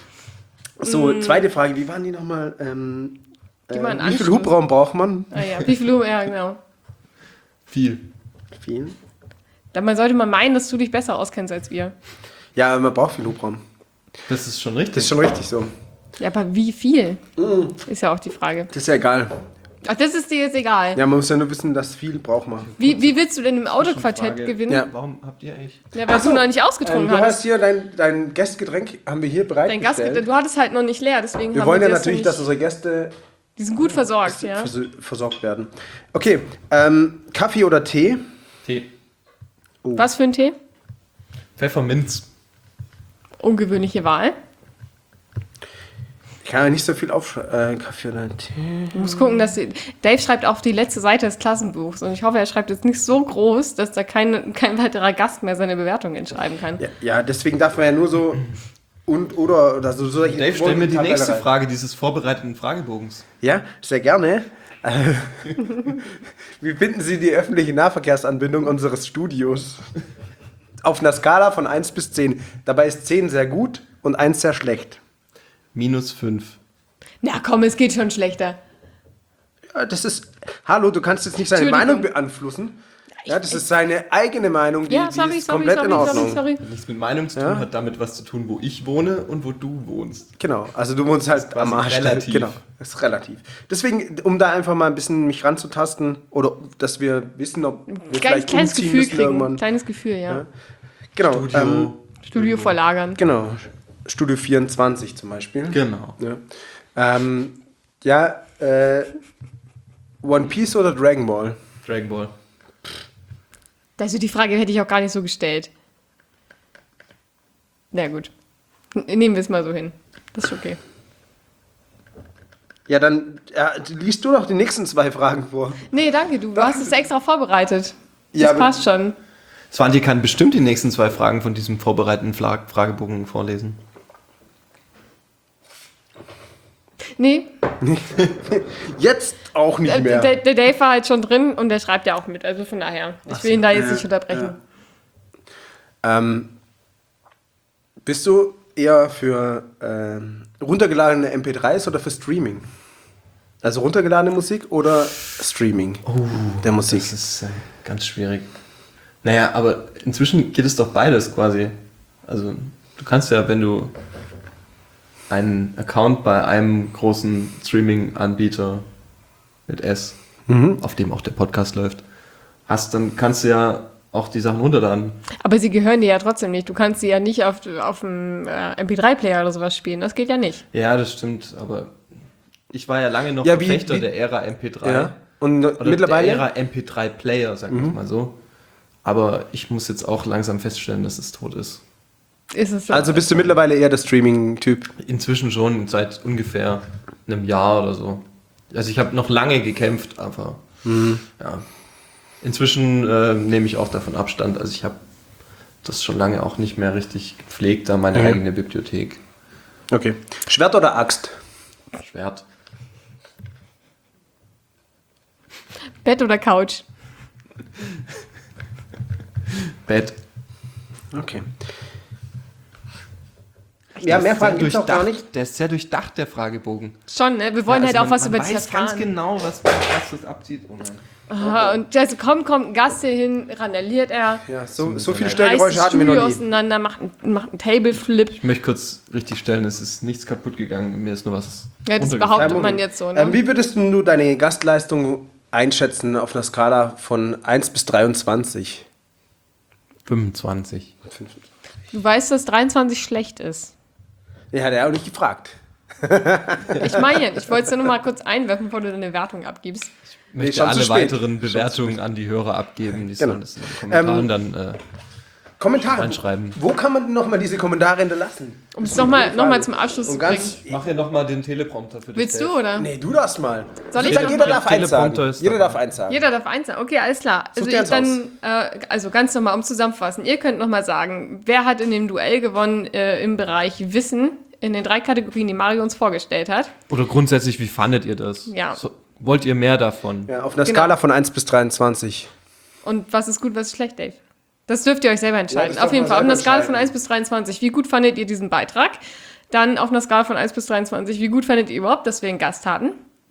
So, zweite Frage, wie waren die nochmal? Ähm, Gib mal einen äh, wie viel Anschluss. Hubraum braucht man? Ah ja, wie viel Uhr? Ja, genau. Viel. Viel. Dann sollte man meinen, dass du dich besser auskennst als wir. Ja, man braucht viel Hubraum. Das ist schon richtig. Das ist schon richtig so. Ja, aber wie viel? Ist ja auch die Frage. Das ist ja egal. Ach, das ist dir jetzt egal. Ja, man muss ja nur wissen, dass viel braucht man. Wie, wie willst du denn im Autoquartett Frage. gewinnen? Ja. Ja, Warum habt ihr eigentlich... weil Ach so. du noch nicht Ähm, ausgetrunken du hast hattest. hier dein, dein Gästgetränk, haben wir hier Dein bereitgestellt. Gast, du hattest halt noch nicht leer, deswegen Wir haben wollen ja wir das natürlich, nicht, dass unsere Gäste die sind gut versorgt, ja. vers versorgt werden. Okay, ähm, Kaffee oder Tee? Tee. Was für ein Tee? Pfefferminz. Ungewöhnliche Wahl. Ich kann ja nicht so viel aufschreiben. Äh, Kaffee oder Tee. Du musst gucken, dass die, Dave schreibt auf die letzte Seite des Klassenbuchs und ich hoffe, er schreibt jetzt nicht so groß, dass da kein, kein weiterer Gast mehr seine Bewertung entschreiben kann. Ja, ja, deswegen darf man ja nur so und oder oder so solche. Dave, stell mir die Tabelle nächste rein. Frage dieses vorbereiteten Fragebogens. Ja, sehr gerne. Äh, Wie finden Sie die öffentliche Nahverkehrsanbindung unseres Studios? Auf einer Skala von eins bis zehn. Dabei ist zehn sehr gut und eins sehr schlecht. Minus fünf. Na komm, es geht schon schlechter. Ja, das ist. Hallo, du kannst jetzt nicht seine Entschuldigung. Meinung beeinflussen. Ja, das ist seine eigene Meinung, die, Ja, die sorry, ist sorry, komplett sorry, in Ordnung. sorry, sorry. Nichts mit Meinung zu tun, Ja. hat damit was zu tun, wo ich wohne und wo du wohnst. Genau, also du wohnst halt quasi am Arsch. relativ. Genau, das ist relativ. Deswegen, um da einfach mal ein bisschen mich ranzutasten oder dass wir wissen, ob wir Kleines, vielleicht kleines umziehen Gefühl müssen kriegen. irgendwann. Kleines Gefühl, ja. Ja. Genau, Studio. ähm, Studio verlagern. genau. Studio vierundzwanzig zum Beispiel. Genau. Ja, ähm, ja äh, One Piece oder Dragon Ball? Dragon Ball. Also die Frage hätte ich auch gar nicht so gestellt. Na gut. N- Nehmen wir es mal so hin. Das ist okay. Ja, dann ja, liest du doch die nächsten zwei Fragen vor. Nee, danke, du hast es extra vorbereitet. Das Ja, aber- passt schon. Svanti kann bestimmt die nächsten zwei Fragen von diesem vorbereiteten Fra- Fragebogen vorlesen. Nee, Jetzt auch nicht äh, mehr. der, der Dave war halt schon drin und der schreibt ja auch mit. Also von daher. Ich will ihn da jetzt nicht unterbrechen. Ähm, bist du eher für ähm, runtergeladene M P dreis oder für Streaming? Also runtergeladene Musik oder Streaming der Musik? Das ist äh, ganz schwierig. Naja, aber inzwischen geht es doch beides quasi. Also du kannst ja, wenn du einen Account bei einem großen Streaming-Anbieter mit S, auf dem auch der Podcast läuft, hast, dann kannst du ja auch die Sachen runterladen. Aber sie gehören dir ja trotzdem nicht. Du kannst sie ja nicht auf, auf dem äh, M P drei Player oder sowas spielen. Das geht ja nicht. Ja, das stimmt, aber ich war ja lange noch Ja, wie- Verfechter wie- der Ära M P drei. Ja. Und Oder mittlerweile? der Ära M P drei Player, sagen wir mal so. Aber ich muss jetzt auch langsam feststellen, dass es tot ist. Ist es so. Also bist du mittlerweile eher der Streaming-Typ? Inzwischen schon seit ungefähr einem Jahr oder so. Also ich habe noch lange gekämpft, aber ja. Inzwischen äh, nehme ich auch davon Abstand. Also ich habe das schon lange auch nicht mehr richtig gepflegt, da meine Mhm. eigene Bibliothek. Okay. Schwert oder Axt? Schwert. Bett oder Couch? Bett. Okay. Ja, mehr Fragen gibt es auch gar nicht. Der ist sehr durchdacht, der Fragebogen. Schon, ne? Wir wollen Ja, halt also auch man- was man über dich weiß erfahren. ganz genau, was, was das abzieht. Oh nein. Aha, und also komm, kommt ein Gast hier hin, randaliert er, Ja, so, so leid. viele reißt Stellgeräusche das hatten wir Studio noch nie. auseinander, macht, einen- macht einen Tableflip. Ich möchte kurz richtig stellen, es ist nichts kaputt gegangen. Mir ist nur was. Ja, das runtergefallen. behauptet Kein man Problem. jetzt so, ne? Ähm, wie würdest du deine Gastleistung einschätzen auf einer Skala von eins bis dreiundzwanzig? fünfundzwanzig. Du weißt, dass dreiundzwanzig schlecht ist. Ja, hat er auch nicht gefragt. Ich meine, ich wollte es ja nur mal kurz einwerfen, bevor du deine Wertung abgibst. Ich möchte schon zu alle spät. weiteren Bewertungen an die Hörer abgeben. Die Genau. sollen das in den Kommentaren Ähm, dann. Äh, Kommentare. Reinschreiben. Wo kann man nochmal diese Kommentare hinterlassen? Um es nochmal noch mal zum Abschluss Und zu ganz. bringen. mach hier nochmal den Teleprompter für dich. Willst du, oder? Nee, du darfst mal. Soll ich jeder, noch jeder mal- darf eins Teleprompter sagen. ist Jeder dabei. darf eins sagen. Jeder darf eins sagen. Okay, alles klar. Also, Such dir ich, eins dann, äh, also ganz nochmal, um zusammenzufassen. Ihr könnt nochmal sagen, wer hat in dem Duell gewonnen äh, im Bereich Wissen in den drei Kategorien, die Mario uns vorgestellt hat. Oder grundsätzlich, wie fandet ihr das? Ja. So, wollt ihr mehr davon? Ja, auf einer Genau. Skala von eins bis dreiundzwanzig. Und was ist gut, was ist schlecht, Dave? Das dürft ihr euch selber entscheiden. das Auf darf jeden man Fall, auf einer selber Skala von entscheiden. eins bis dreiundzwanzig, wie gut fandet ihr diesen Beitrag? Dann auf einer Skala von eins bis dreiundzwanzig, wie gut fandet ihr überhaupt, dass wir einen Gast hatten?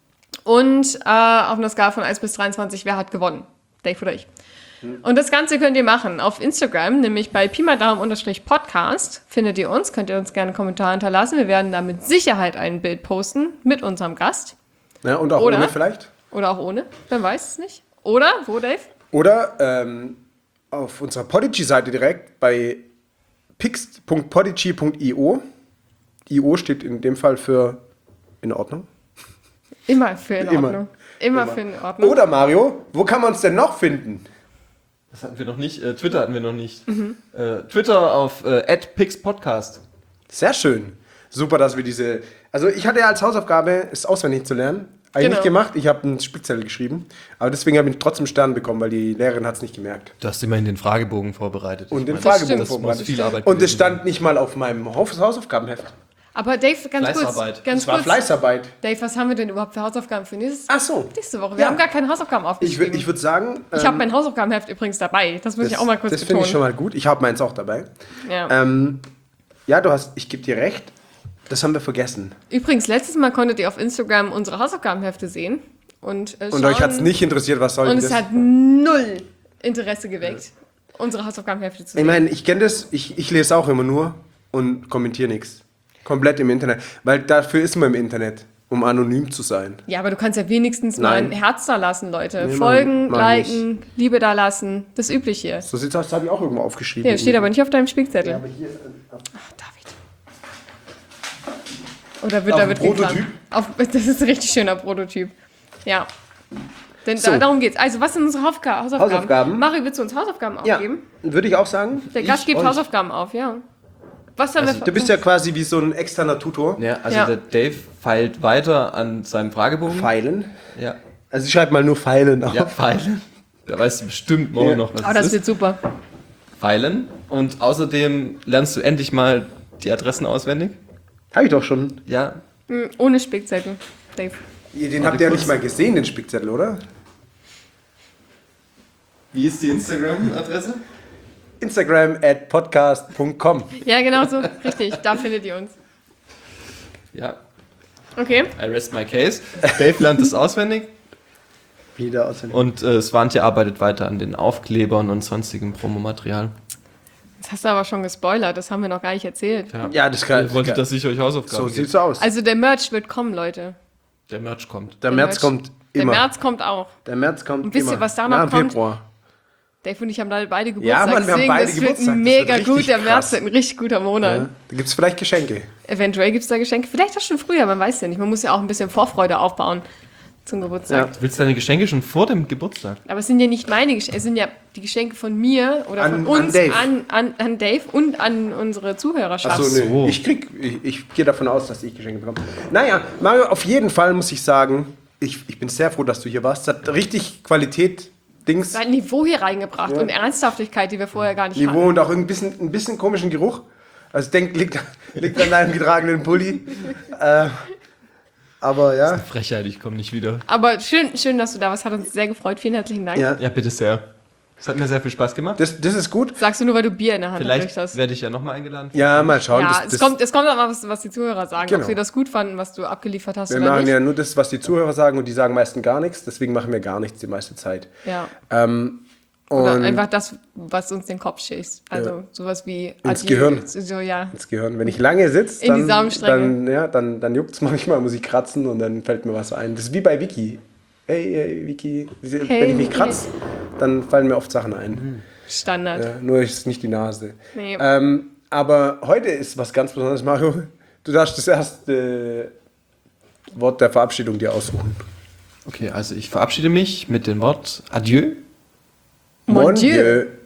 Und äh, auf einer Skala von eins bis dreiundzwanzig, wer hat gewonnen? Dave oder ich? Und das Ganze könnt ihr machen auf Instagram, nämlich bei Pi mal Daumen unterstrich Podcast findet ihr uns, könnt ihr uns gerne einen Kommentar hinterlassen. Wir werden da mit Sicherheit ein Bild posten mit unserem Gast. Ja, und auch Oder? ohne vielleicht. Oder auch ohne, wer weiß es nicht. Oder, wo, Dave? Oder ähm, auf unserer Podigy-Seite direkt bei pix punkt podigy punkt io. I O steht in dem Fall für in Ordnung. Immer für in Immer. Ordnung. Immer, für in Ordnung. Oder Mario, wo kann man uns denn noch finden? Das hatten wir noch nicht. Äh, Twitter hatten wir noch nicht. Äh, Twitter auf äh, at pixpodcast. Sehr schön. Super, dass wir diese Also ich hatte ja als Hausaufgabe, es auswendig zu lernen. Habe ich Genau. nicht gemacht, ich habe einen Spickzettel geschrieben. Aber deswegen habe ich trotzdem Stern bekommen, weil die Lehrerin hat es nicht gemerkt. Du hast immerhin den Fragebogen vorbereitet. Und Ich den meine, Fragebogen stimmt. vorbereitet. Das muss viel Arbeit Und es gewesen stand nicht mal auf meinem Haus- Hausaufgabenheft. Aber Dave, ganz kurz, Fleißarbeit. ganz Es war kurz. Fleißarbeit. Dave, was haben wir denn überhaupt für Hausaufgaben für nächstes, Ach so. nächste Woche? Wir Ja. haben gar keine Hausaufgaben Ich, aufgeschrieben. wür- ich würde sagen, Ich ähm, habe mein Hausaufgabenheft übrigens dabei. Das muss ich auch mal kurz das finde betonen. ich schon mal gut. Ich habe meins auch dabei. Ja. Ähm, ja, du hast, ich gebe dir recht. Das haben wir vergessen. Übrigens, letztes Mal konntet ihr auf Instagram unsere Hausaufgabenhefte sehen. Und, äh, Und schauen, euch hat es nicht interessiert, was soll Und das? es hat null Interesse geweckt, unsere Hausaufgabenhefte zu Ich sehen. meine, ich kenne das, ich, ich lese auch immer nur und kommentiere nichts. Komplett im Internet. Weil dafür ist man im Internet, um anonym zu sein. Ja, aber du kannst ja wenigstens Nein. mal ein Herz da lassen, Leute. Nee, Folgen, mach- mach liken, Liebe da lassen. Das Übliche. So sieht's aus, das habe ich auch irgendwo aufgeschrieben. Hier, steht aber nicht auf deinem Spickzettel. Ja, aber hier, äh, Ach, David. Oder wird Auf da dem wird Prototyp? geklammert? Auf, das ist ein richtig schöner Prototyp. Ja. Denn So. da, darum geht's. Also, was sind unsere Haufga- Hausaufgaben? Hausaufgaben. Mario, willst du uns Hausaufgaben ja, aufgeben? würde ich auch sagen. Der Gast Ich gibt euch. Hausaufgaben auf, ja. Was haben wir Du bist ja quasi wie so ein externer Tutor. Ja, also Ja. der Dave feilt weiter an seinem Fragebogen. Pfeilen. Ja. Also ich schreibe mal nur Pfeilen auf. Ja, feilen. Da weißt du bestimmt morgen Ja. noch, was Oh, das es wird ist. super. Pfeilen. Und außerdem lernst du endlich mal die Adressen auswendig. Habe ich doch schon. Ja. Hm, ohne Spickzettel, Dave. Den habt ihr ja nicht mal gesehen, den Spickzettel, oder? Wie ist die Instagram-Adresse? Instagram at podcast punkt com. Ja, genau so. Richtig, da findet ihr uns. Ja. Okay. I rest my case. Dave lernt es auswendig. Wieder auswendig. Und äh, Svante arbeitet weiter an den Aufklebern und sonstigem Promomaterial. Das hast du aber schon gespoilert, das haben wir noch gar nicht erzählt. Ja, das kann. Ich wollte, dass ich euch Hausaufgaben so gebe. sieht's aus. Also der Merch wird kommen, Leute. Der Merch kommt. der Der März Merch- kommt Der immer. März kommt auch. Der März kommt Und wisst ihr, immer. was da noch Ja, im kommt? Februar. Dave und ich haben da beide Ja, Geburtstag. Mann, wir haben deswegen, beide das Geburtstag. wird Das mega wird gut. richtig Der März krass. wird ein richtig guter Monat. Ja. Da gibt es vielleicht Geschenke. Eventuell gibt es da Geschenke. Vielleicht auch schon früher, man weiß ja nicht. Man muss ja auch ein bisschen Vorfreude aufbauen zum Geburtstag. Ja. Du willst deine Geschenke schon vor dem Geburtstag? Aber es sind ja nicht meine Geschenke, es sind ja die Geschenke von mir oder An- von an uns Dave. An, an, an Dave und an unsere Zuhörerschaft. Achso, nee. so. Ich krieg, ich, ich gehe davon aus, dass ich Geschenke bekomme. Naja, Mario, auf jeden Fall muss ich sagen, ich, ich bin sehr froh, dass du hier warst. Es hat richtig Qualität, Dings, Ein Niveau hier reingebracht Ja. und Ernsthaftigkeit, die wir vorher gar nicht Niveau hatten. und auch ein bisschen, ein bisschen komischen Geruch. Also ich denke, liegt, liegt an deinem getragenen Pulli. äh, aber ja. Frechheit, ich komme nicht wieder. Aber schön, schön, dass du da warst. Hat uns sehr gefreut. Vielen herzlichen Dank. ja. Ja, bitte sehr. Es hat mir sehr viel Spaß gemacht. Das, das ist gut. Sagst du nur, weil du Bier in der Hand Vielleicht hast. werde ich ja nochmal eingeladen. Ja, mal schauen. Ja, das, es, das, kommt, es kommt auch mal, was, was die Zuhörer sagen. Genau. Ob sie das gut fanden, was du abgeliefert hast wir oder machen nicht. ja nur das, was die Zuhörer sagen und die sagen meistens gar nichts. Deswegen machen wir gar nichts die meiste Zeit. Ja. Ähm, Oder und einfach das, was uns den Kopf schießt. Also Ja. sowas wie Ins Adieu. Gehirn. So, ja. ins Gehirn. Wenn ich lange sitze, In die dann, Samenstränge. dann, ja, dann, dann juckt es manchmal, muss ich kratzen und dann fällt mir was ein. Das ist wie bei Vicky. Hey, hey Vicky. Wenn ich mich Vicky. kratze, dann fallen mir oft Sachen ein. Standard. Ja, nur ist nicht die Nase. Nee. Ähm, aber heute ist was ganz Besonderes, Mario. Du darfst das erste Wort der Verabschiedung dir aussuchen. Okay, also ich verabschiede mich mit dem Wort Adieu. Mon Dieu.